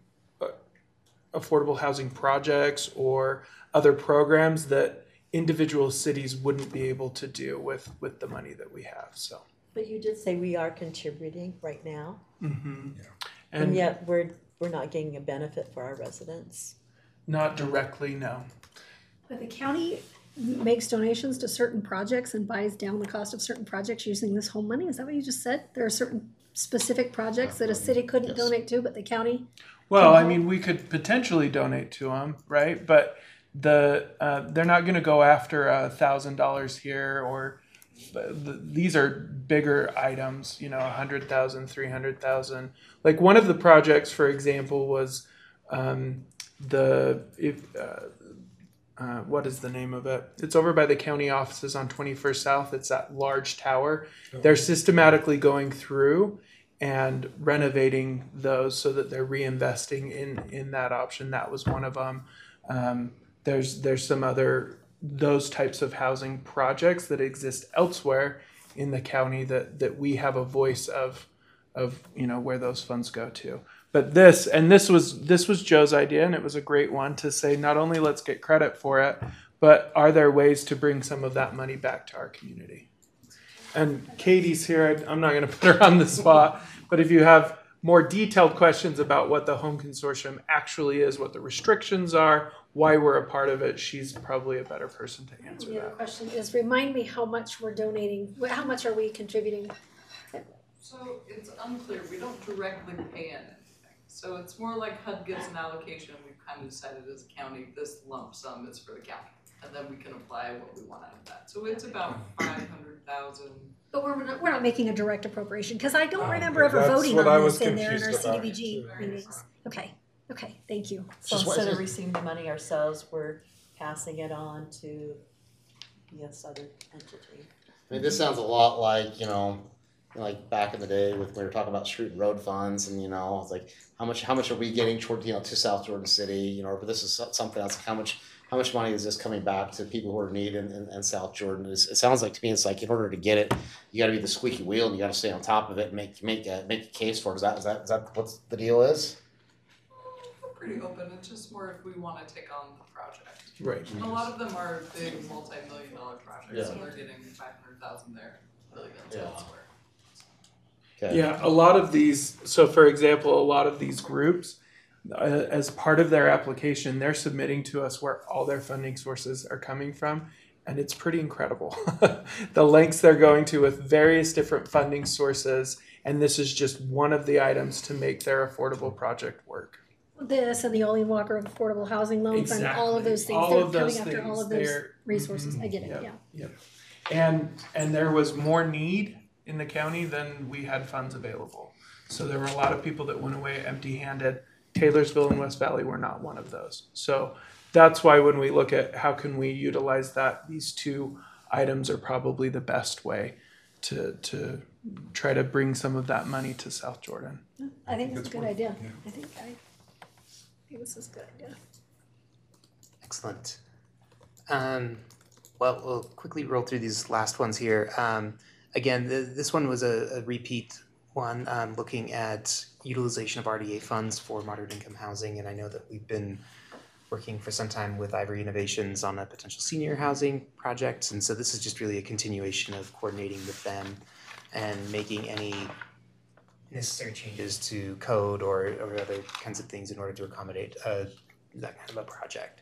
Speaker 4: affordable housing projects or other programs that individual cities wouldn't be able to do with, with the money that we have. So,
Speaker 9: But you did say we are contributing right now,
Speaker 4: mm-hmm.
Speaker 3: Yeah.
Speaker 4: and,
Speaker 9: and yet we're, we're not getting a benefit for our residents.
Speaker 4: not directly, no.
Speaker 1: But the county makes donations to certain projects and buys down the cost of certain projects using this home money. Is that what you just said? There are certain specific projects that a city couldn't
Speaker 2: Yes.
Speaker 1: donate to, but the county.
Speaker 4: Well, I
Speaker 1: Mhm.
Speaker 4: mean, we could potentially donate to them, right? But the uh, they're not going to go after a thousand dollars here, or the, these are bigger items. You know, a hundred thousand, three hundred thousand. Like one of the projects, for example, was um, the if. Uh, Uh, what is the name of it? It's over by the county offices on twenty-first South. It's that large tower. They're systematically going through and renovating those so that they're reinvesting in in that option. That was one of them. Um, there's there's some other those types of housing projects that exist elsewhere in the county that that we have a voice of of you know where those funds go to. But this, and this was this was Joe's idea, and it was a great one to say, not only let's get credit for it, but are there ways to bring some of that money back to our community? And Katie's here. I- I'm not going to put her on the spot, but if you have more detailed questions about what the Home Consortium actually is, what the restrictions are, why we're a part of it, she's probably a better person to answer
Speaker 1: The other
Speaker 4: that.
Speaker 1: question is, remind me how much we're donating, wh- how much are we contributing?
Speaker 11: So it's unclear, we don't directly pay anything. So it's more like H U D gives an allocation, and we've kind of decided as a county, this lump sum is for the county. And then we can apply what we want out of that. So it's about five hundred thousand.
Speaker 1: But we're not, we're not making a direct appropriation, because I don't
Speaker 3: Oh,
Speaker 1: remember ever
Speaker 3: that's
Speaker 1: voting
Speaker 3: what I
Speaker 1: on
Speaker 3: was
Speaker 1: this in there in our
Speaker 3: confused
Speaker 1: C D
Speaker 3: about,
Speaker 1: B G
Speaker 3: too.
Speaker 1: meetings. Okay, okay, thank you.
Speaker 9: So
Speaker 2: Just what-
Speaker 9: instead of receiving the money ourselves, we're passing it on to this other entity.
Speaker 2: I mean, this sounds a lot like, you know, like back in the day with when we were talking about street and road funds, and you know, it's like how much how much are we getting toward you know to South Jordan City, you know, but this is so- something else. Like how much how much money is this coming back to people who are in need in, in, in South Jordan? It's, it sounds like to me it's like in order to get it, you got to be the squeaky wheel and you got to stay on top of it and make make a, make a case for it. Is that is that is that what the deal is?
Speaker 11: We're pretty open, it's just more if we wanna take on the project.
Speaker 4: Right.
Speaker 11: And a lot of them are big multi-million dollar projects, so
Speaker 2: Yeah.
Speaker 11: they're getting five hundred thousand there, billions
Speaker 2: Yeah.
Speaker 11: elsewhere.
Speaker 2: Okay.
Speaker 4: Yeah, a lot of these, so for example, a lot of these groups, uh, as part of their application, they're submitting to us where all their funding sources are coming from, and it's pretty incredible. The lengths they're going to with various different funding sources, and this is just one of the items to make their affordable project work.
Speaker 1: This and the Ollie Walker Affordable Housing Loan Fund, all of
Speaker 4: Exactly.
Speaker 1: those things,
Speaker 4: All
Speaker 1: they're
Speaker 4: of those
Speaker 1: coming after all
Speaker 4: things,
Speaker 1: of those
Speaker 4: they're-
Speaker 1: resources,
Speaker 4: mhm,
Speaker 1: I get it,
Speaker 4: yep,
Speaker 1: yeah.
Speaker 4: Yep. And, and there was more need in the county than we had funds available. So there were a lot of people that went away empty-handed. Taylorsville and West Valley were not one of those. So that's why when we look at how can we utilize that, these two items are probably the best way to, to try to bring some of that money to South Jordan.
Speaker 1: I think that's a
Speaker 3: It's
Speaker 1: good
Speaker 3: worth-
Speaker 1: idea.
Speaker 3: yeah.
Speaker 1: I think I, I think this is a good idea.
Speaker 8: Excellent. Um, well, we'll quickly roll through these last ones here. Um, again, th- this one was a, a repeat one, um, looking at utilization of R D A funds for moderate income housing. And I know that we've been working for some time with Ivory Innovations on a potential senior housing project. And so this is just really a continuation of coordinating with them and making any necessary changes to code or, or other kinds of things in order to accommodate uh, that kind of a project.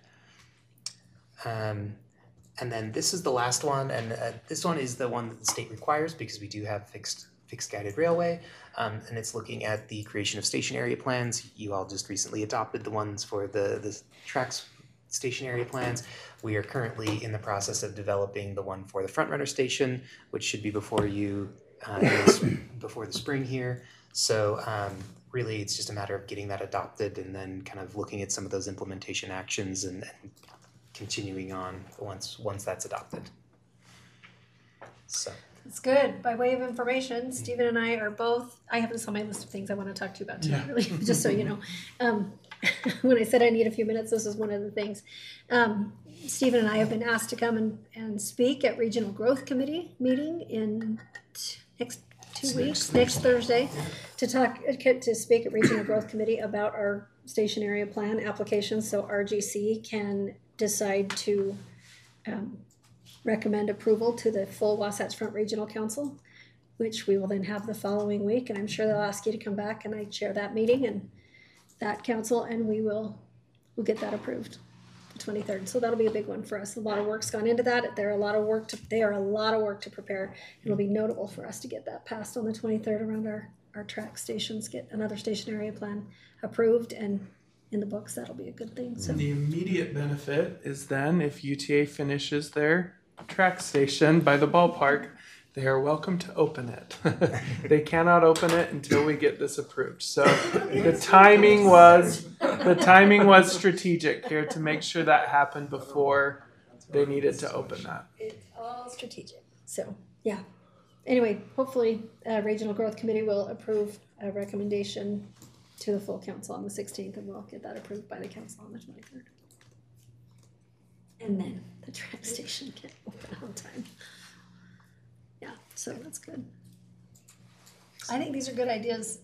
Speaker 8: Um, and then this is the last one, and uh, this one is the one that the state requires because we do have fixed fixed guided railway, um, and it's looking at the creation of station area plans. You all just recently adopted the ones for the the tracks station area plans. We are currently in the process of developing the one for the front runner station, which should be before you uh, before the spring here. So um, really, it's just a matter of getting that adopted and then kind of looking at some of those implementation actions and, and continuing on once once that's adopted. So.
Speaker 1: It's good. By way of information, Stephen and I are both, I have this on my list of things I want to talk to you about too,
Speaker 4: Yeah.
Speaker 1: really, just so you know. Um, when I said I need a few minutes, this is one of the things. Um, Stephen and I have been asked to come and, and speak at Regional Growth Committee meeting in t- next two weeks, next Thursday, to talk, to speak at Regional Growth Committee about our station area plan applications, so R G C can decide to um, recommend approval to the full Wasatch Front Regional Council, which we will then have the following week, and I'm sure they'll ask you to come back and I chair that meeting and that council, and we will we'll get that approved the twenty-third. So that'll be a big one for us. A lot of work's gone into that. There are a lot of work to they are a lot of work to prepare. It'll be notable for us to get that passed on the twenty-third around our, our track stations, get another station area plan approved and in the books. That'll be a good thing. So
Speaker 4: And the immediate benefit is then if U T A finishes their track station by the ballpark, they are welcome to open it. They cannot open it until we get this approved. So the timing was the timing was strategic here to make sure that happened before they needed to open that.
Speaker 1: it's all strategic. So yeah. Anyway, hopefully uh, Regional Growth Committee will approve a recommendation to the full council on the sixteenth, and we'll get that approved by the council on the twenty-third. And then the track station can open on time. Yeah, so that's good. I think these are good ideas.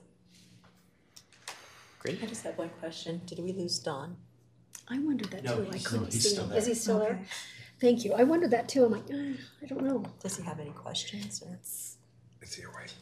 Speaker 8: Great.
Speaker 9: I just have one question. Did we lose Don?
Speaker 1: I wondered that
Speaker 6: No,
Speaker 1: too. I
Speaker 6: he's
Speaker 1: couldn't
Speaker 6: still- he's
Speaker 1: see
Speaker 6: still
Speaker 1: him.
Speaker 6: there.
Speaker 1: Is he still there?
Speaker 9: Okay.
Speaker 1: Thank you. I wondered that too. I'm like, uh, I don't know.
Speaker 9: Does he have any questions or?
Speaker 3: Is he awake?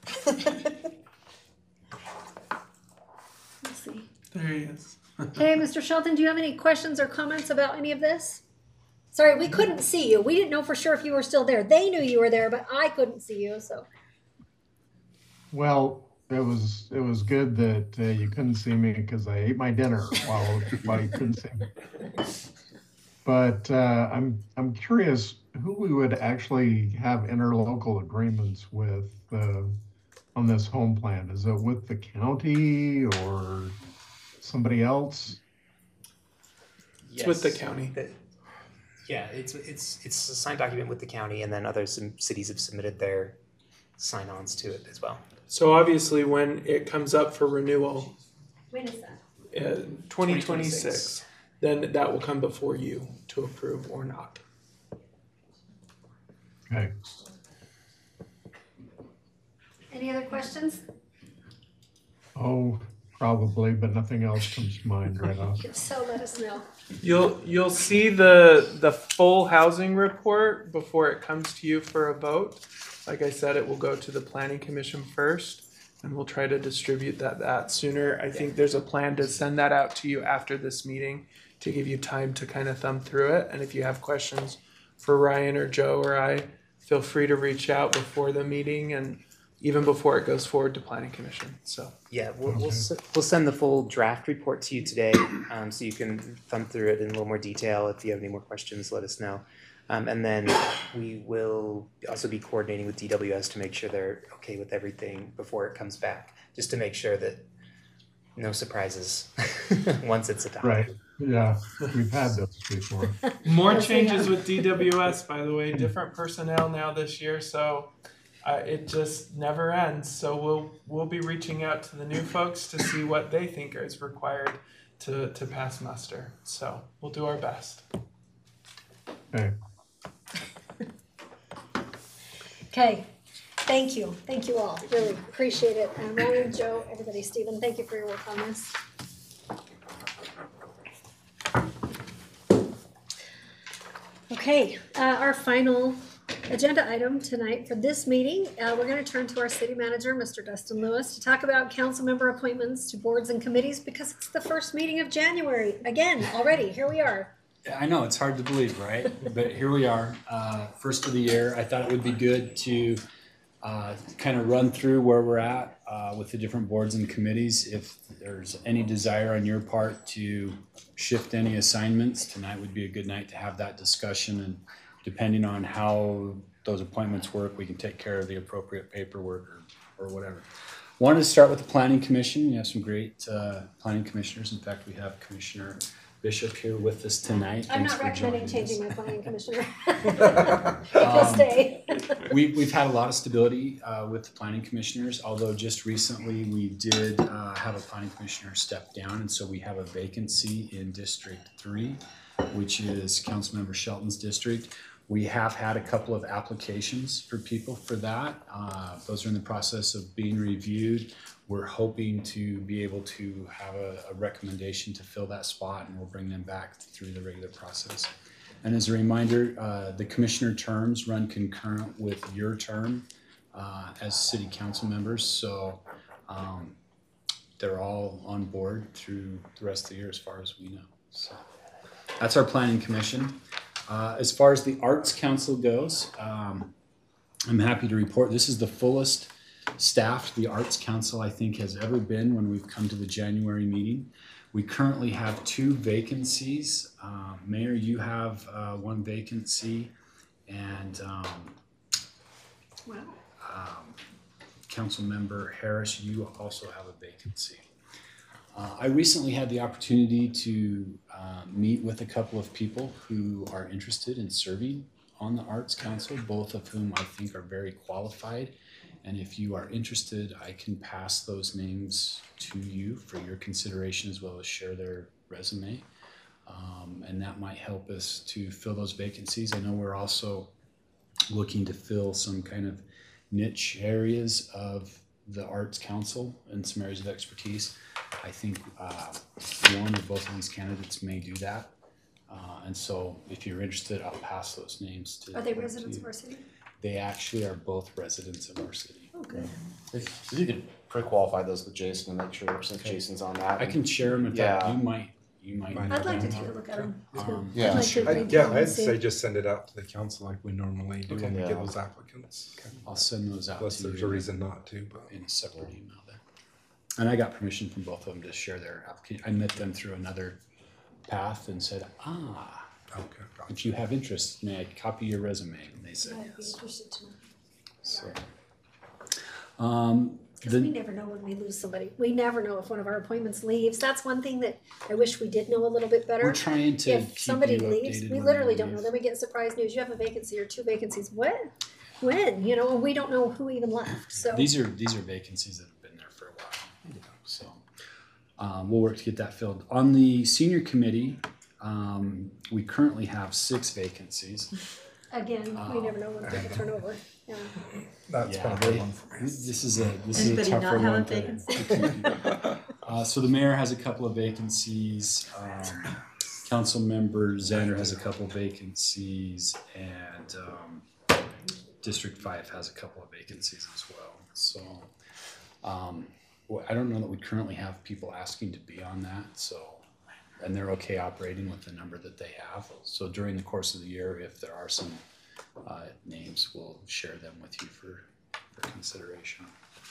Speaker 1: We'll see.
Speaker 4: There he is.
Speaker 1: Hey, Mister Shelton, do you have any questions or comments about any of this? Sorry, we couldn't see you. We didn't know for sure if you were still there. They knew you were there, but I couldn't see you, so.
Speaker 12: Well, it was it was good that uh, you couldn't see me because I ate my dinner while while you couldn't see me. But uh, I'm I'm curious who we would actually have interlocal agreements with uh, on this home plan. Is it with the county or somebody else?
Speaker 4: It's with the
Speaker 8: Yes.
Speaker 4: county.
Speaker 8: The- yeah, it's it's it's a signed document with the county, and then other some cities have submitted their sign-ons to it as well.
Speaker 4: So obviously when it comes up for renewal,
Speaker 1: When is that?
Speaker 4: uh, twenty twenty-six, then that will come before you to approve or not.
Speaker 12: Okay.
Speaker 1: Any other questions?
Speaker 12: Oh, probably, but nothing else comes to mind right off.
Speaker 1: If so, let us know.
Speaker 4: You'll you'll see the the full housing report before it comes to you for a vote. Like I said, it will go to the planning commission first, and we'll try to distribute that that sooner. I think there's a plan to send that out to you after this meeting to give you time to kind of thumb through it. And if you have questions for Ryan or Joe or I, feel free to reach out before the meeting and even before it goes forward to planning commission. So
Speaker 8: Yeah, we'll we'll, s- we'll send the full draft report to you today, um, so you can thumb through it in a little more detail. If you have any more questions, let us know. Um, and then we will also be coordinating with D W S to make sure they're okay with everything before it comes back, just to make sure that no surprises once it's adopted.
Speaker 12: Right. Yeah, we've had those before.
Speaker 4: more
Speaker 1: Yes, we
Speaker 4: changes
Speaker 1: have.
Speaker 4: with D W S, by the way, different personnel now this year, so uh, it just never ends. So we'll we'll be reaching out to the new folks to see what they think is required to to pass muster. So we'll do our best.
Speaker 12: Okay.
Speaker 1: Okay, thank you. Thank you all. Really appreciate it. And Ryan, Joe, everybody, Stephen, thank you for your work on this. Okay, uh, our final agenda item tonight for this meeting, uh, we're gonna turn to our city manager, Mister Dustin Lewis, to talk about council member appointments to boards and committees because it's the first meeting of January. Again, already, here we are.
Speaker 6: I know, it's hard to believe, right? But here we are, uh, first of the year. I thought it would be good to uh, kind of run through where we're at uh, with the different boards and committees. If there's any desire on your part to shift any assignments, tonight would be a good night to have that discussion. And depending on how those appointments work, we can take care of the appropriate paperwork or, or whatever. Wanted to start with the Planning Commission. We have some great uh, planning commissioners. In fact, we have Commissioner Bishop here with us tonight.
Speaker 1: I'm
Speaker 6: Thanks
Speaker 1: not
Speaker 6: for
Speaker 1: recommending
Speaker 6: joining us.
Speaker 1: changing my planning commissioner. He'll
Speaker 6: Um,
Speaker 1: stay.
Speaker 6: we, we've had a lot of stability uh, with the planning commissioners, although just recently we did uh, have a planning commissioner step down, and so we have a vacancy in District Three, which is Councilmember Shelton's district. We have had a couple of applications for people for that. Uh, those are in the process of being reviewed. We're hoping to be able to have a, a recommendation to fill that spot, and we'll bring them back through the regular process. And as a reminder, uh, the commissioner terms run concurrent with your term uh, as city council members. So um, they're all on board through the rest of the year as far as we know. So that's our planning commission. Uh, as far as the Arts Council goes, um, I'm happy to report this is the fullest staffed the Arts Council I think has ever been when we've come to the January meeting. We currently have two vacancies. Uh, Mayor, you have uh, one vacancy, and um,
Speaker 1: Wow.
Speaker 6: um, Councilmember Harris, you also have a vacancy. Uh, I recently had the opportunity to uh, meet with a couple of people who are interested in serving on the Arts Council, both of whom I think are very qualified. And if you are interested, I can pass those names to you for your consideration, as well as share their resume. Um, and that might help us to fill those vacancies. I know we're also looking to fill some kind of niche areas of the Arts Council and some areas of expertise. I think uh, one or both of these candidates may do that. Uh, and so if you're interested, I'll pass those names to
Speaker 1: Are they
Speaker 6: to
Speaker 1: residents
Speaker 6: you.
Speaker 1: of our city?
Speaker 6: They actually are both residents of our city.
Speaker 1: Oh, good.
Speaker 2: If if you could pre-qualify those with Jason and make sure since
Speaker 6: Okay.
Speaker 2: Jason's on that.
Speaker 6: I can share them if that,
Speaker 2: Yeah.
Speaker 6: you might, you might.
Speaker 3: I'd
Speaker 6: know
Speaker 1: I'd like to
Speaker 6: them.
Speaker 1: take a look at them too.
Speaker 6: Um,
Speaker 2: Yeah.
Speaker 1: I'd like to
Speaker 3: I,
Speaker 1: read
Speaker 3: yeah,
Speaker 1: them and
Speaker 3: I'd
Speaker 1: see.
Speaker 3: say just send it out to the council like we normally do
Speaker 2: Okay.
Speaker 3: when we
Speaker 2: Yeah.
Speaker 3: get those applicants.
Speaker 6: I'll send those out
Speaker 3: Unless
Speaker 6: to you.
Speaker 3: there's a reason not to, but.
Speaker 6: In a separate email then. And I got permission from both of them to share their application. I met them through another path and said, ah,
Speaker 3: Okay, gotcha.
Speaker 6: if you have interest, may I copy your resume? And they said
Speaker 1: I'd be
Speaker 6: yes.
Speaker 1: interested to know.
Speaker 6: So, um,
Speaker 1: Because we
Speaker 6: the,
Speaker 1: never know when we lose somebody. We never know if one of our appointments leaves. That's one thing that I wish we did know a little bit better.
Speaker 6: we're trying to
Speaker 1: If
Speaker 6: keep
Speaker 1: somebody
Speaker 6: you
Speaker 1: leaves,
Speaker 6: updated
Speaker 1: we
Speaker 6: when
Speaker 1: literally
Speaker 6: they
Speaker 1: don't know.
Speaker 6: leave.
Speaker 1: Then we get surprise news. You have a vacancy or two vacancies. What? When? You know, and we don't know who even left. So
Speaker 6: These are, these are vacancies that have been there for a while, so. Um, we'll work to get that filled. On the senior committee, um, we currently have six vacancies.
Speaker 1: again, we never know when people turn over. Yeah.
Speaker 3: That's
Speaker 6: Yeah,
Speaker 3: been a good
Speaker 6: they-
Speaker 3: one for me.
Speaker 6: This is a, this is a
Speaker 9: Anybody
Speaker 6: tougher
Speaker 9: not have a
Speaker 6: one to-
Speaker 9: vacancy?
Speaker 6: to keep. Uh, so the mayor has a couple of vacancies, um, council member Zander has a couple of vacancies, and, um, District Five has a couple of vacancies as well, so. Um, well, I don't know that we currently have people asking to be on that, so, and they're okay operating with the number that they have. So during the course of the year, if there are some uh, names, we'll share them with you for, for consideration.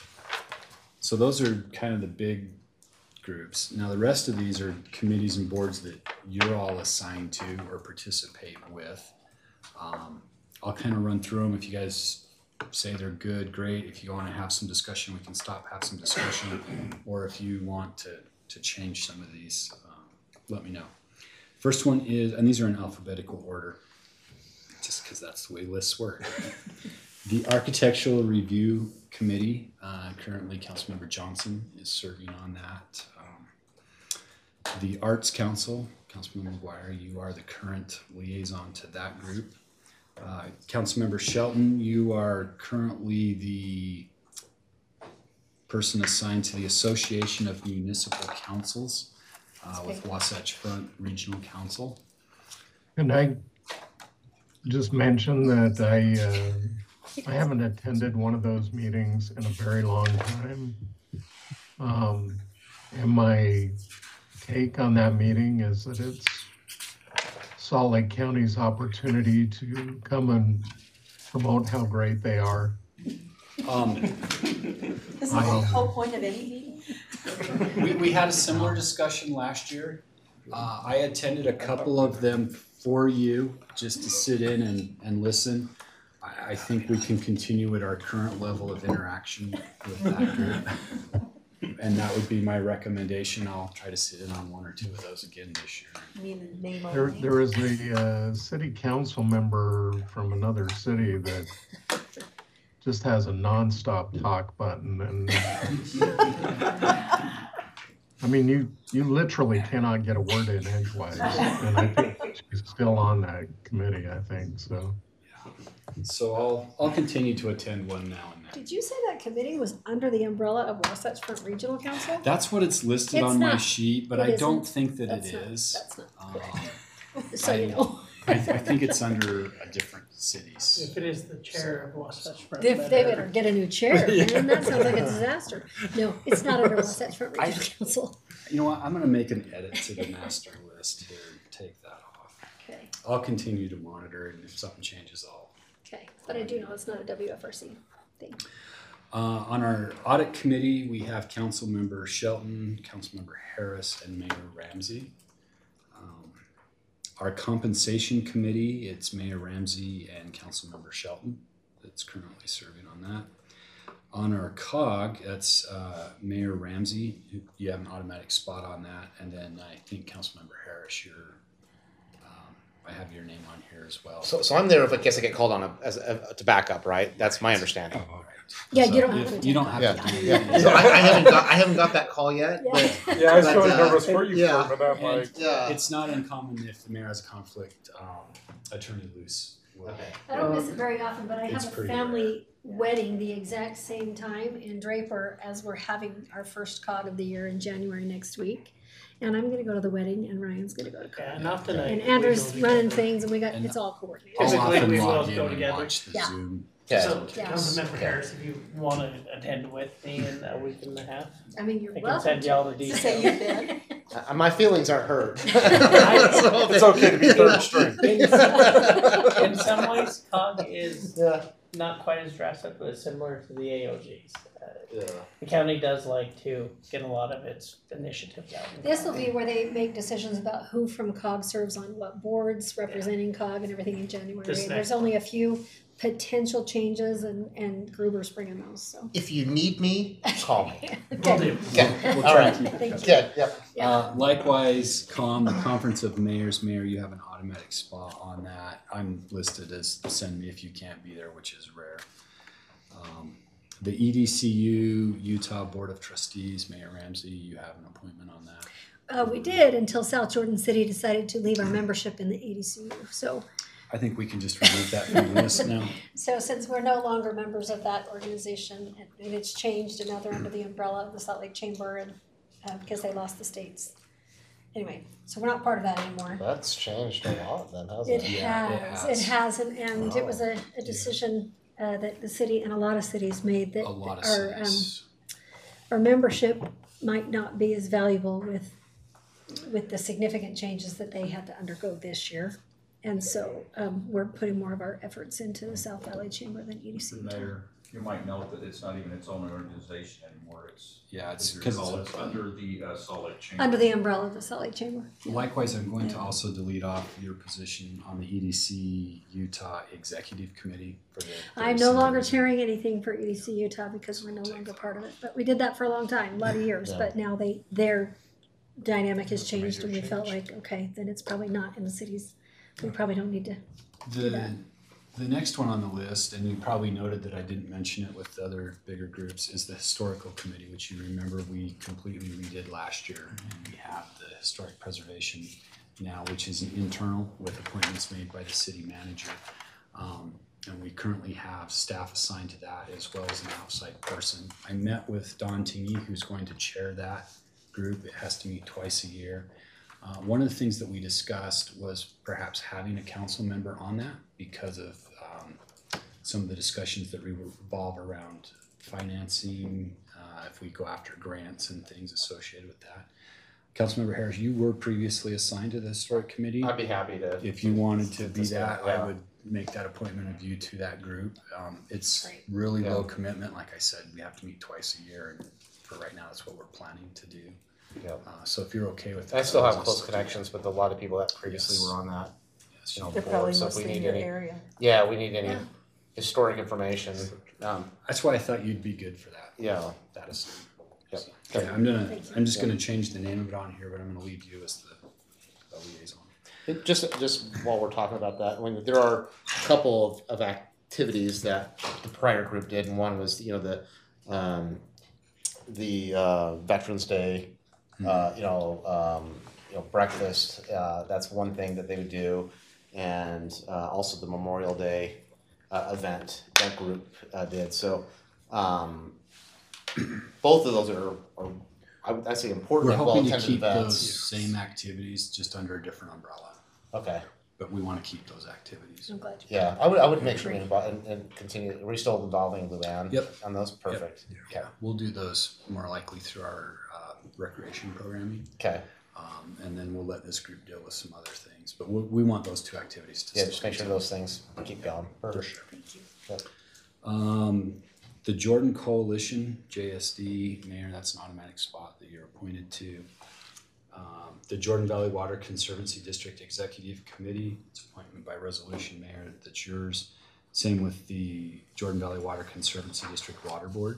Speaker 6: So those are kind of the big groups. Now the rest of these are committees and boards that you're all assigned to or participate with. Um, I'll kind of run through them. If you guys say they're good, great. If you want to have some discussion, we can stop, have some discussion. Or if you want to, to change some of these, um, let me know. First one is, and these are in alphabetical order, just because that's the way lists work. The Architectural Review Committee, uh, currently Councilmember Johnson is serving on that. Um, the Arts Council, Councilmember McGuire, you are the current liaison to that group. Uh, Councilmember Shelton, you are currently the person assigned to the Association of Municipal Councils uh, with Wasatch Front Regional Council.
Speaker 12: And I just mention that I, uh, I haven't attended one of those meetings in a very long time. Um, and my take on that meeting is that it's Salt Lake County's opportunity to come and promote how great they are.
Speaker 6: Um,
Speaker 9: Isn't that the
Speaker 12: Um,
Speaker 9: whole point of any meeting?
Speaker 6: we, we had a similar discussion last year. Uh, I attended a couple of them for you, just to sit in and, and listen. I, I think we can continue at our current level of interaction with that group. and that would be my recommendation. I'll try to sit in on one or two of those again this year.
Speaker 9: I mean, the name
Speaker 12: There,
Speaker 9: only.
Speaker 12: there is a uh, city council member from another city that just has a nonstop talk button, and I mean, you you literally cannot get a word in edgewise, and I think she's still on that committee. I think so.
Speaker 6: So I'll I'll continue to attend one now and then.
Speaker 1: Did you say that committee was under the umbrella of Wasatch Front Regional Council?
Speaker 6: That's what it's listed
Speaker 1: It's
Speaker 6: on my
Speaker 1: not.
Speaker 6: sheet, but
Speaker 1: It
Speaker 6: I don't
Speaker 1: isn't.
Speaker 6: think that
Speaker 1: That's
Speaker 6: it
Speaker 1: not-
Speaker 6: is.
Speaker 1: That's not
Speaker 6: Um,
Speaker 1: correct. So you
Speaker 6: I-
Speaker 1: know.
Speaker 6: I, I think it's under a different cities.
Speaker 10: If it is the chair of Wasatch Front.
Speaker 1: If they better get a new chair, man, that sounds like a disaster. No, it's not under Wasatch Front
Speaker 6: I-
Speaker 1: Regional Council.
Speaker 6: You know what? I'm going to make an edit to the master list here and take that off.
Speaker 1: Okay,
Speaker 6: I'll continue to monitor it, and if something changes, I'll.
Speaker 1: okay, but I do know it's not a W F R C thing.
Speaker 6: Uh, on our audit committee, we have Councilmember Shelton, Councilmember Harris, and Mayor Ramsey. Um, our compensation committee, it's Mayor Ramsey and Councilmember Shelton that's currently serving on that. On our C O G, that's uh, Mayor Ramsey. You- You have an automatic spot on that, and then I think Councilmember Harris, you're. Um, I have your name on here as well.
Speaker 2: So, so I'm there if I guess I get called on a, as a, to back up, right? That's my understanding.
Speaker 6: Oh, all right.
Speaker 1: Yeah,
Speaker 6: So
Speaker 1: you don't have
Speaker 6: if-
Speaker 1: to
Speaker 6: You
Speaker 1: take
Speaker 6: don't have
Speaker 2: Yeah,
Speaker 6: to do
Speaker 2: yeah.
Speaker 6: anything.
Speaker 2: So I, I haven't got I haven't got that call yet. But,
Speaker 3: Yeah, I was
Speaker 2: But,
Speaker 3: really
Speaker 2: uh,
Speaker 3: nervous for you
Speaker 2: yeah.
Speaker 3: for a minute. I'm
Speaker 6: And
Speaker 3: like,
Speaker 2: yeah.
Speaker 6: it's not uncommon if the mayor has a conflict, um, Attorney Luce will.
Speaker 2: Okay.
Speaker 1: I don't miss it very often, but I
Speaker 6: It's
Speaker 1: have a
Speaker 6: pretty
Speaker 1: family wedding the exact same time in Draper as we're having our first C O G of the year in January next week. And I'm gonna go to the wedding and Ryan's gonna go to C O G.
Speaker 10: Yeah, not tonight.
Speaker 1: And
Speaker 10: We go
Speaker 1: Andrew's
Speaker 10: together.
Speaker 1: running things and we got,
Speaker 6: And
Speaker 1: it's all coordinated.
Speaker 6: I'll
Speaker 10: Typically,
Speaker 6: often
Speaker 10: we will
Speaker 6: log in
Speaker 10: go
Speaker 6: and
Speaker 10: together.
Speaker 6: watch the
Speaker 1: Yeah.
Speaker 6: Zoom.
Speaker 2: Yeah.
Speaker 10: So,
Speaker 1: Yeah.
Speaker 10: Councilmember Harris, if you want to attend with me in a week and a half,
Speaker 1: I mean, you're
Speaker 10: I can
Speaker 1: welcome
Speaker 10: send
Speaker 1: to.
Speaker 10: you all the
Speaker 9: Say
Speaker 10: details.
Speaker 9: you've been.
Speaker 2: Uh, my feelings aren't hurt.
Speaker 3: it's okay to be third string.
Speaker 10: In some ways, C O G is
Speaker 2: Yeah.
Speaker 10: not quite as drastic, but it's similar to the A O Gs. Uh,
Speaker 2: Yeah.
Speaker 10: The county does like to get a lot of its initiatives out. in the
Speaker 1: This will
Speaker 10: county.
Speaker 1: be where they make decisions about who from C O G serves on what boards representing C O G and everything in January.
Speaker 10: This
Speaker 1: And
Speaker 10: next
Speaker 1: There's only a few potential changes and, and Gruber's bringing those, so.
Speaker 2: If you need me, call me.
Speaker 10: Will do.
Speaker 2: Okay.
Speaker 6: We'll
Speaker 2: All
Speaker 6: try
Speaker 2: right.
Speaker 6: to keep it
Speaker 1: Thank you.
Speaker 2: Good. Yep.
Speaker 1: Yeah.
Speaker 6: Uh, likewise, COM, the Conference of Mayors, Mayor, you have an automatic spot on that. I'm listed as send me if you can't be there, which is rare. Um, the E D C U, Utah Board of Trustees, Mayor Ramsey, you have an appointment on that.
Speaker 1: Uh, we did until South Jordan City decided to leave our membership in the E D C U. So,
Speaker 6: I think we can just remove that from the list now.
Speaker 1: so since we're no longer members of that organization and and it's changed and now they're under the umbrella of the Salt Lake Chamber and, uh, because they lost the states. Anyway, so we're not part of that anymore.
Speaker 2: That's changed a lot then, hasn't
Speaker 1: It
Speaker 2: it?
Speaker 6: Yeah, it
Speaker 1: has,
Speaker 6: has.
Speaker 1: it has, and, and it was a, a decision, uh, that the city and a lot of cities made that
Speaker 6: A lot of
Speaker 1: our, um,
Speaker 6: cities.
Speaker 1: our membership might not be as valuable with, with the significant changes that they had to undergo this year. And so, um, we're putting more of our efforts into the South Valley Chamber than E D C.
Speaker 5: Mayor, you might note that it's not even its own organization anymore, it's.
Speaker 6: Yeah, it's
Speaker 5: as you
Speaker 6: because
Speaker 5: recall, it's under the uh, Salt Lake Chamber.
Speaker 1: Under the umbrella of the Salt Lake Chamber.
Speaker 6: Likewise, I'm going to also delete off your position on the E D C Utah Executive Committee for the.
Speaker 1: I'm no longer chairing anything for E D C Utah because we're no longer part of it, but we did that for a long time, a lot of years,
Speaker 2: Yeah.
Speaker 1: but now they, their dynamic has changed and we felt like, okay, then it's probably not in the cities. We probably don't need to.
Speaker 6: The, the next one on the list, and you probably noted that I didn't mention it with the other bigger groups, is the Historical Committee, which you remember we completely redid last year. And we have the Historic Preservation now, which is an internal with appointments made by the city manager. Um, and we currently have staff assigned to that as well as an outside person. I met with Don Tingy, who's going to chair that group. It has to meet twice a year. Uh, one of the things that we discussed was perhaps having a council member on that because of um, some of the discussions that revolve around financing, uh, if we go after grants and things associated with that. Councilmember Harris, you were previously assigned to the Historic Committee.
Speaker 2: I'd be happy to.
Speaker 6: If you wanted to be that,
Speaker 2: Yeah.
Speaker 6: I would make that appointment of you to that group. Um, it's
Speaker 1: Great.
Speaker 6: really
Speaker 2: Yeah.
Speaker 6: low commitment. Like I said, we have to meet twice a year, and for right now, that's what we're planning to do.
Speaker 2: Yep.
Speaker 6: Uh, so if you're okay with that.
Speaker 2: I still
Speaker 6: I'll
Speaker 2: have
Speaker 6: just
Speaker 2: close
Speaker 6: do
Speaker 2: connections with a lot of people that previously
Speaker 6: Yes.
Speaker 2: were on that.
Speaker 6: Yes,
Speaker 2: You know,
Speaker 9: They're
Speaker 2: board,
Speaker 9: probably
Speaker 2: so if we
Speaker 9: mostly in
Speaker 2: need
Speaker 9: your
Speaker 2: any,
Speaker 9: area.
Speaker 2: yeah, we need any
Speaker 1: Yeah.
Speaker 2: historic information. Um,
Speaker 6: That's why I thought you'd be good for that.
Speaker 2: yeah.
Speaker 6: That is,
Speaker 2: Yep.
Speaker 6: Okay, I'm gonna,
Speaker 1: Thank you.
Speaker 6: I'm just gonna change the name of it on here, but I'm gonna leave you as the, the liaison.
Speaker 2: It just, just while we're talking about that, when there are a couple of, of activities that the prior group did, and one was, you know, the, um, the, uh, Veterans Day, uh, you know, um, you know, breakfast, uh, that's one thing that they would do. And, uh, also the Memorial Day, uh, event, that group, uh, did, so, um, both of those are, are, I would, I'd say important
Speaker 6: We're
Speaker 2: and
Speaker 6: hoping to
Speaker 2: well-attended
Speaker 6: keep
Speaker 2: events.
Speaker 6: those same activities, just under a different umbrella,
Speaker 2: Okay.
Speaker 6: but we wanna keep those activities.
Speaker 1: I'm glad you.
Speaker 2: Yeah, I would, I would make sure we invite and, and continue, are we still involving Luann?
Speaker 6: Yep.
Speaker 2: On those, perfect.
Speaker 6: Yeah, we'll do those more likely through our, uh, recreation programming.
Speaker 2: Okay,
Speaker 6: Um, and then we'll let this group deal with some other things, but we, we want those two activities to
Speaker 2: yeah,
Speaker 6: still
Speaker 2: just make sure
Speaker 6: continue.
Speaker 2: those things keep going, perfect.
Speaker 6: sure.
Speaker 1: Thank you.
Speaker 2: Yep.
Speaker 6: Um, the Jordan Coalition, J S D, Mayor, that's an automatic spot that you're appointed to. Um, the Jordan Valley Water Conservancy District Executive Committee, it's appointment by resolution, Mayor, that's yours. Same with the Jordan Valley Water Conservancy District Water Board.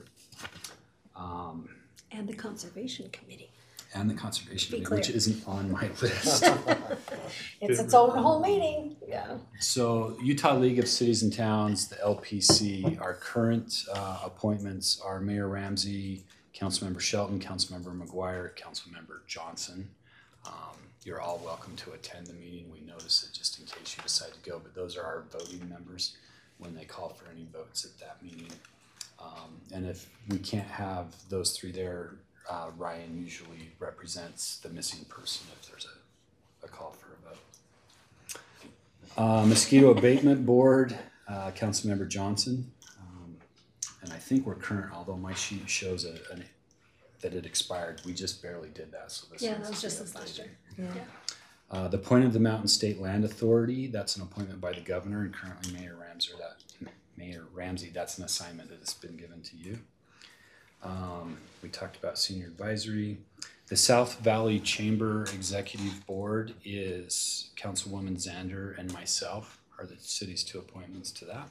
Speaker 6: Um,
Speaker 1: And the Conservation Committee.
Speaker 6: and the Conservation
Speaker 1: Be
Speaker 6: Committee, which
Speaker 1: clear.
Speaker 6: isn't on my list.
Speaker 1: It's its own whole meeting, yeah.
Speaker 6: So Utah League of Cities and Towns, the L P C, our current uh, appointments are Mayor Ramsey, Councilmember Shelton, Councilmember McGuire, Councilmember Johnson. Um, you're all welcome to attend the meeting. We notice it just in case you decide to go, but those are our voting members when they call for any votes at that meeting. Um, and if we can't have those three there, uh, Ryan usually represents the missing person if there's a, a call for a vote. Uh, Mosquito Abatement Board, uh, Councilmember Johnson. Um, and I think we're current, although my sheet shows a, an, that it expired. We just barely did that, so this
Speaker 1: Yeah,
Speaker 6: needs
Speaker 1: that was
Speaker 6: to be
Speaker 1: just this last
Speaker 6: updated.
Speaker 1: year. Yeah.
Speaker 6: Uh, the Point of the Mountain State Land Authority, that's an appointment by the governor, and currently Mayor Ramsey, that Mayor Ramsey, that's an assignment that has been given to you. Um, we talked about senior advisory. The South Valley Chamber Executive Board is Councilwoman Zander and myself are the city's two appointments to that.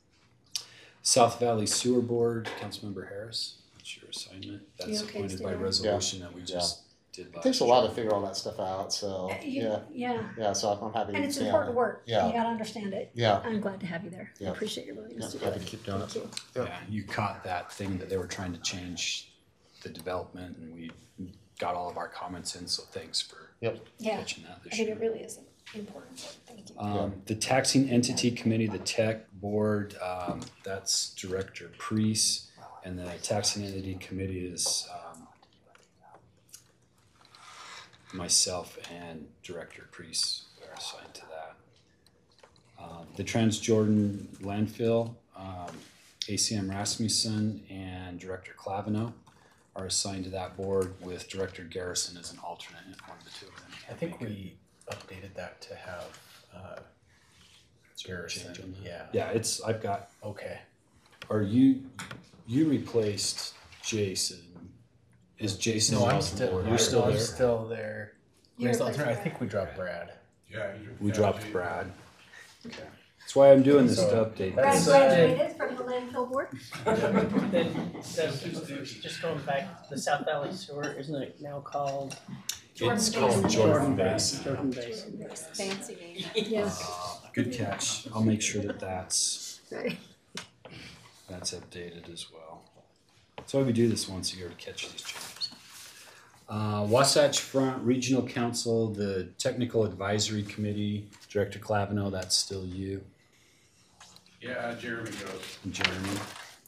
Speaker 6: South Valley Sewer Board, Councilmember Harris, that's your assignment. That's
Speaker 1: You okay to
Speaker 6: appointed
Speaker 1: stay
Speaker 6: by
Speaker 1: there?
Speaker 6: resolution that we just did
Speaker 2: It
Speaker 6: last
Speaker 2: takes a lot
Speaker 6: year.
Speaker 2: to figure all that stuff out, so,
Speaker 1: Uh, you-
Speaker 2: yeah,
Speaker 1: Yeah,
Speaker 2: yeah, so I'm happy
Speaker 1: and
Speaker 2: to
Speaker 1: it's
Speaker 2: stay on
Speaker 1: important
Speaker 2: it.
Speaker 1: work.
Speaker 2: Yeah.
Speaker 1: You gotta understand it.
Speaker 2: Yeah,
Speaker 1: I'm glad to have you there. I
Speaker 2: Yeah.
Speaker 1: appreciate your
Speaker 2: yeah,
Speaker 1: willingness to do
Speaker 2: happy
Speaker 1: it.
Speaker 2: to keep doing it.
Speaker 1: Thank you.
Speaker 6: Yeah, you caught that thing that they were trying to change the development, and we got all of our comments in, so thanks for
Speaker 1: Yeah,
Speaker 6: catching that
Speaker 1: I
Speaker 6: this
Speaker 1: think
Speaker 6: year.
Speaker 1: it really is important. Thank you.
Speaker 6: Um, the Taxing Entity Committee, the Tech Board, um, that's Director Priest, and the Taxing Entity Committee is, um, myself and Director Priest are assigned to that. Um, the Transjordan Landfill, um, A C M Rasmussen and Director Clavino are assigned to that board with Director Garrison as an alternate if one of the two of them
Speaker 13: I
Speaker 6: can't
Speaker 13: think
Speaker 6: make it.
Speaker 13: we updated that to have, uh,
Speaker 6: Is there a
Speaker 13: Garrison,
Speaker 6: change on that?
Speaker 13: yeah.
Speaker 6: Yeah, it's, I've got,
Speaker 13: Okay.
Speaker 6: are you, you replaced Jason. Is Jason
Speaker 13: No, I'm
Speaker 6: off the
Speaker 13: still,
Speaker 6: board?
Speaker 13: I'm
Speaker 6: You're still there?
Speaker 13: still there.
Speaker 1: You're
Speaker 13: Where's the
Speaker 1: replacing
Speaker 13: alternate? I
Speaker 1: Brad.
Speaker 13: think we dropped Brad.
Speaker 3: Yeah.
Speaker 6: We dropped Brad. Okay. That's why I'm doing this to
Speaker 13: So-
Speaker 6: update.
Speaker 1: Brad
Speaker 13: That's,
Speaker 6: this.
Speaker 13: uh,
Speaker 1: graduated from the landfill board.
Speaker 10: Then, then, just going back, the South Valley Sewer, isn't it now called
Speaker 6: It's
Speaker 1: Jordan
Speaker 6: called
Speaker 1: Basin.
Speaker 6: Jordan Basin.
Speaker 10: Jordan Basin?
Speaker 9: Fancy name.
Speaker 1: Yeah.
Speaker 6: Good catch. I'll make sure that that's,
Speaker 1: Right.
Speaker 6: that's updated as well. That's why we do this once a year to catch these changes. Uh, Wasatch Front Regional Council, the Technical Advisory Committee, Director Clavino, that's still you,
Speaker 3: Yeah, Jeremy goes.
Speaker 6: and Jeremy.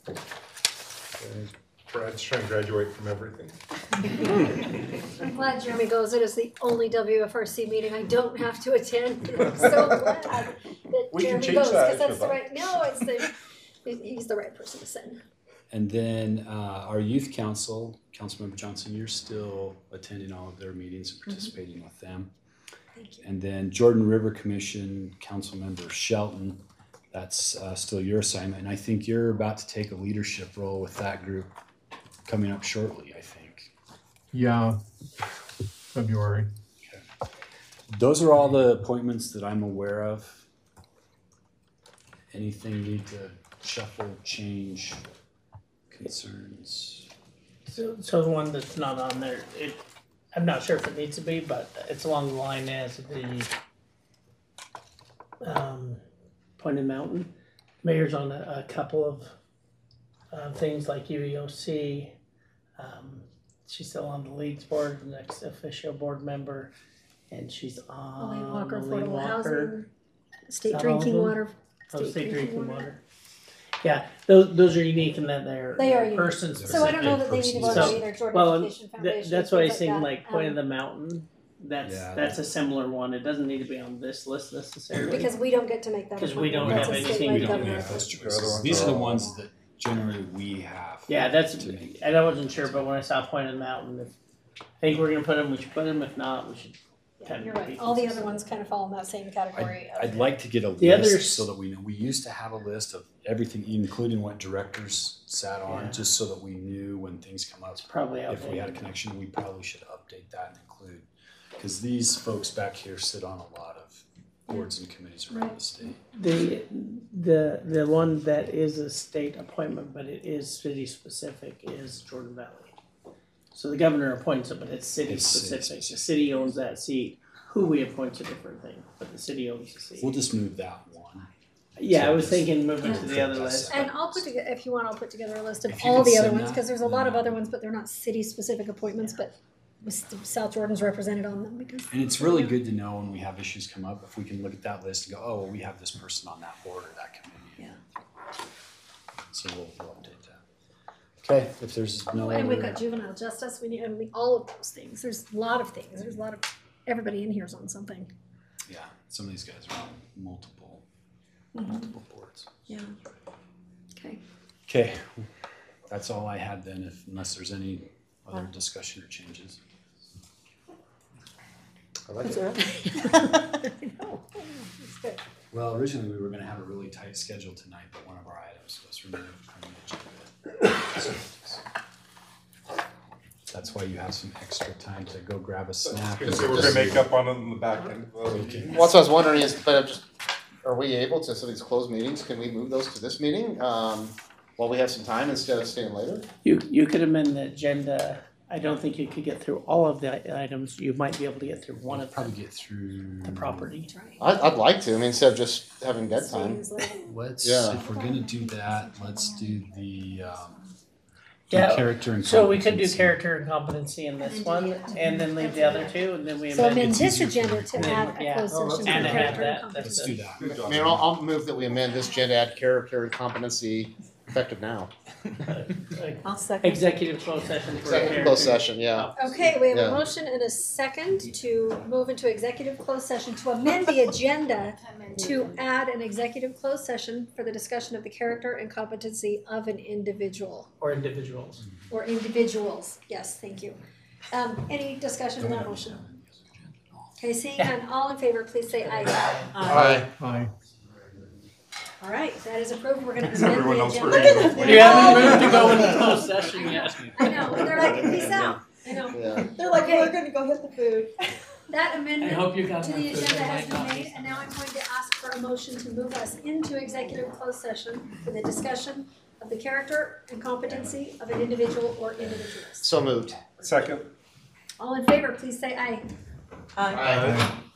Speaker 3: Brad's trying to graduate from everything.
Speaker 1: I'm glad Jeremy goes. It is the only W F R C meeting I don't have to attend. I'm so glad that
Speaker 3: We can
Speaker 1: Jeremy
Speaker 3: change
Speaker 1: goes,
Speaker 3: that
Speaker 1: because that's
Speaker 3: if
Speaker 1: the
Speaker 3: you'd
Speaker 1: right, no, it's the, he's the right person to send.
Speaker 6: And then uh, our youth council, Councilmember Johnson, you're still attending all of their meetings and participating with them.
Speaker 1: Thank you.
Speaker 6: And then Jordan River Commission, Councilmember Shelton, that's uh, still your assignment. And I think you're about to take a leadership role with that group coming up shortly, I think.
Speaker 12: Yeah, February.
Speaker 6: Those are all the appointments that I'm aware of. Anything need to shuffle, change, concerns?
Speaker 10: So, so the one that's not on there, it, I'm not sure if it needs to be, but it's along the line as the um, Pointed Mountain. Mayor's on a, a couple of uh, things like U E O C. Um, she's still on the Leagues Board, the next official board member, and she's on
Speaker 1: Elaine Walker,
Speaker 10: Elaine
Speaker 1: affordable
Speaker 10: Walker.
Speaker 1: housing, state
Speaker 10: Is that all of
Speaker 1: drinking
Speaker 10: them?
Speaker 1: water.
Speaker 10: Oh, state drinking water. Yeah, those those are unique in that they're,
Speaker 1: They are
Speaker 10: they're
Speaker 1: unique.
Speaker 10: person specific.
Speaker 1: So I don't know that they need to vote
Speaker 10: So-
Speaker 1: on either Jordan
Speaker 10: well,
Speaker 1: Education
Speaker 10: Th-
Speaker 1: Foundation.
Speaker 10: that's what I
Speaker 1: things
Speaker 10: think,
Speaker 1: that.
Speaker 10: like Point
Speaker 1: Um,
Speaker 10: of the Mountain, that's,
Speaker 6: Yeah,
Speaker 10: that's a similar one, it doesn't need to be on this list necessarily.
Speaker 1: Because we don't get to make that.
Speaker 10: 'Cause we don't
Speaker 1: appointment.
Speaker 6: have
Speaker 1: That's a
Speaker 10: anything
Speaker 1: statewide
Speaker 10: we don't
Speaker 1: governor.
Speaker 6: Yeah, those
Speaker 3: The other
Speaker 6: choices.
Speaker 3: ones
Speaker 6: These
Speaker 3: are
Speaker 6: are the
Speaker 3: all-
Speaker 6: ones that generally we have.
Speaker 10: Yeah, that's,
Speaker 6: to make.
Speaker 10: and I wasn't sure, but when I saw Point of the Mountain, if, I think we're gonna put them, we should put them, if not, we should.
Speaker 1: Yeah,
Speaker 10: kind
Speaker 1: you're
Speaker 10: of
Speaker 1: right.
Speaker 10: be
Speaker 1: All the other
Speaker 10: consistent.
Speaker 1: ones kind of fall in that same category.
Speaker 6: I'd,
Speaker 1: of-
Speaker 6: I'd like to get a
Speaker 10: The
Speaker 6: list
Speaker 10: others-
Speaker 6: so that we know. We used to have a list of everything, including what directors sat on,
Speaker 10: Yeah.
Speaker 6: just so that we knew when things come up.
Speaker 10: It's probably
Speaker 6: If we had a
Speaker 10: outdated.
Speaker 6: connection, we probably should update that and include, because these folks back here sit on a lot of boards and committees around the state.
Speaker 10: The, the, the one that is a state appointment, but it is city specific, is Jordan Valley. So the governor appoints it, but it's city
Speaker 6: It's city
Speaker 10: specific, the
Speaker 6: specific.
Speaker 10: city owns that seat, who we appoint's a different thing, but the city owns the seat.
Speaker 6: We'll just move that one.
Speaker 10: Yeah, I was
Speaker 6: So just-
Speaker 10: thinking moving to the
Speaker 6: Yeah.
Speaker 10: other list.
Speaker 1: And I'll put together, if you want, I'll put together a list of
Speaker 6: If you
Speaker 1: all
Speaker 6: could
Speaker 1: the other
Speaker 6: send
Speaker 1: ones,
Speaker 6: that,
Speaker 1: because there's a lot of
Speaker 6: then-
Speaker 1: other ones, but they're not city-specific appointments, but South Jordan's represented on them because.
Speaker 6: And it's really good to know when we have issues come up, if we can look at that list and go, oh, well, we have this person on that board or that committee.
Speaker 1: Yeah.
Speaker 6: So we'll, we'll update that. Okay, if there's no
Speaker 1: And we've
Speaker 6: other-
Speaker 1: got juvenile justice, we need, I mean, all of those things, there's a lot of things, there's a lot of, everybody in here is on something.
Speaker 6: Yeah, some of these guys are on multiple,
Speaker 1: Mm-hmm.
Speaker 6: multiple boards.
Speaker 1: Yeah. Okay.
Speaker 6: Okay, that's all I had then, if, unless there's any other discussion or changes.
Speaker 2: I like
Speaker 9: That's
Speaker 2: it.
Speaker 9: all right.
Speaker 1: I know. It's good.
Speaker 6: Well, originally, we were gonna have a really tight schedule tonight, but one of our items was removed from the agenda. So, That's why you have some extra time to go grab a snack.
Speaker 3: Because we're gonna make up on it in the back end of the meeting.
Speaker 2: Well, that's what I was wondering is, but I'm just, are we able to, so these closed meetings, can we move those to this meeting? Um, while we have some time instead of staying later?
Speaker 10: You, you could amend the agenda, I don't think you could get through all of the items, you might be able to get through one of
Speaker 6: Probably
Speaker 10: them,
Speaker 6: get through.
Speaker 10: the property.
Speaker 2: I'd, I'd like to, I mean, instead of just having dead time.
Speaker 1: Stays late.
Speaker 6: Let's,
Speaker 2: Yeah.
Speaker 6: if we're gonna do that, let's do the, um, the
Speaker 10: Yeah,
Speaker 6: character and
Speaker 10: So we could do
Speaker 6: competency.
Speaker 10: character and competency in this one, and then leave the other two, and then we
Speaker 1: So
Speaker 10: amend
Speaker 1: amend
Speaker 10: it.
Speaker 1: this
Speaker 6: easier for
Speaker 1: agenda to
Speaker 10: And then-
Speaker 1: add a
Speaker 10: yeah.
Speaker 1: closed
Speaker 3: Oh,
Speaker 1: session
Speaker 3: that's
Speaker 1: for
Speaker 10: And
Speaker 3: good.
Speaker 10: have
Speaker 1: character and
Speaker 10: that, that's
Speaker 6: Let's
Speaker 1: competency.
Speaker 6: do that.
Speaker 2: I mean, I'll, I'll move that we amend this agenda, add character and competency effective now.
Speaker 9: I'll second.
Speaker 10: Executive closed session for
Speaker 2: Executive closed session, yeah.
Speaker 1: Okay, we have
Speaker 2: Yeah.
Speaker 1: a motion and a second to move into executive closed session to amend the agenda to add an executive closed session for the discussion of the character and competency of an individual
Speaker 10: Or individuals.
Speaker 1: or individuals. Yes, thank you. Um, any discussion on that motion? Okay, seeing none, all in favor, please say aye.
Speaker 2: Aye.
Speaker 12: Aye.
Speaker 1: All right, that is approved. We're gonna
Speaker 3: Is
Speaker 1: amend
Speaker 3: everyone
Speaker 1: the
Speaker 3: else
Speaker 1: agenda.
Speaker 3: ready?
Speaker 10: You haven't moved to go into closed session yet.
Speaker 1: I know, they're like, peace out. I know.
Speaker 2: Yeah.
Speaker 9: They're like,
Speaker 1: Okay.
Speaker 9: we're gonna go hit the food.
Speaker 1: That
Speaker 10: I
Speaker 1: amendment
Speaker 10: hope you got
Speaker 1: to
Speaker 10: my
Speaker 1: the
Speaker 10: food.
Speaker 1: agenda has
Speaker 10: I
Speaker 1: been
Speaker 10: got
Speaker 1: made, and now I'm going to ask for a motion to move us into executive closed session for the discussion of the character and competency of an individual or individuals.
Speaker 2: So moved.
Speaker 3: Second.
Speaker 1: All in favor, please say aye.
Speaker 9: Aye.
Speaker 2: Aye.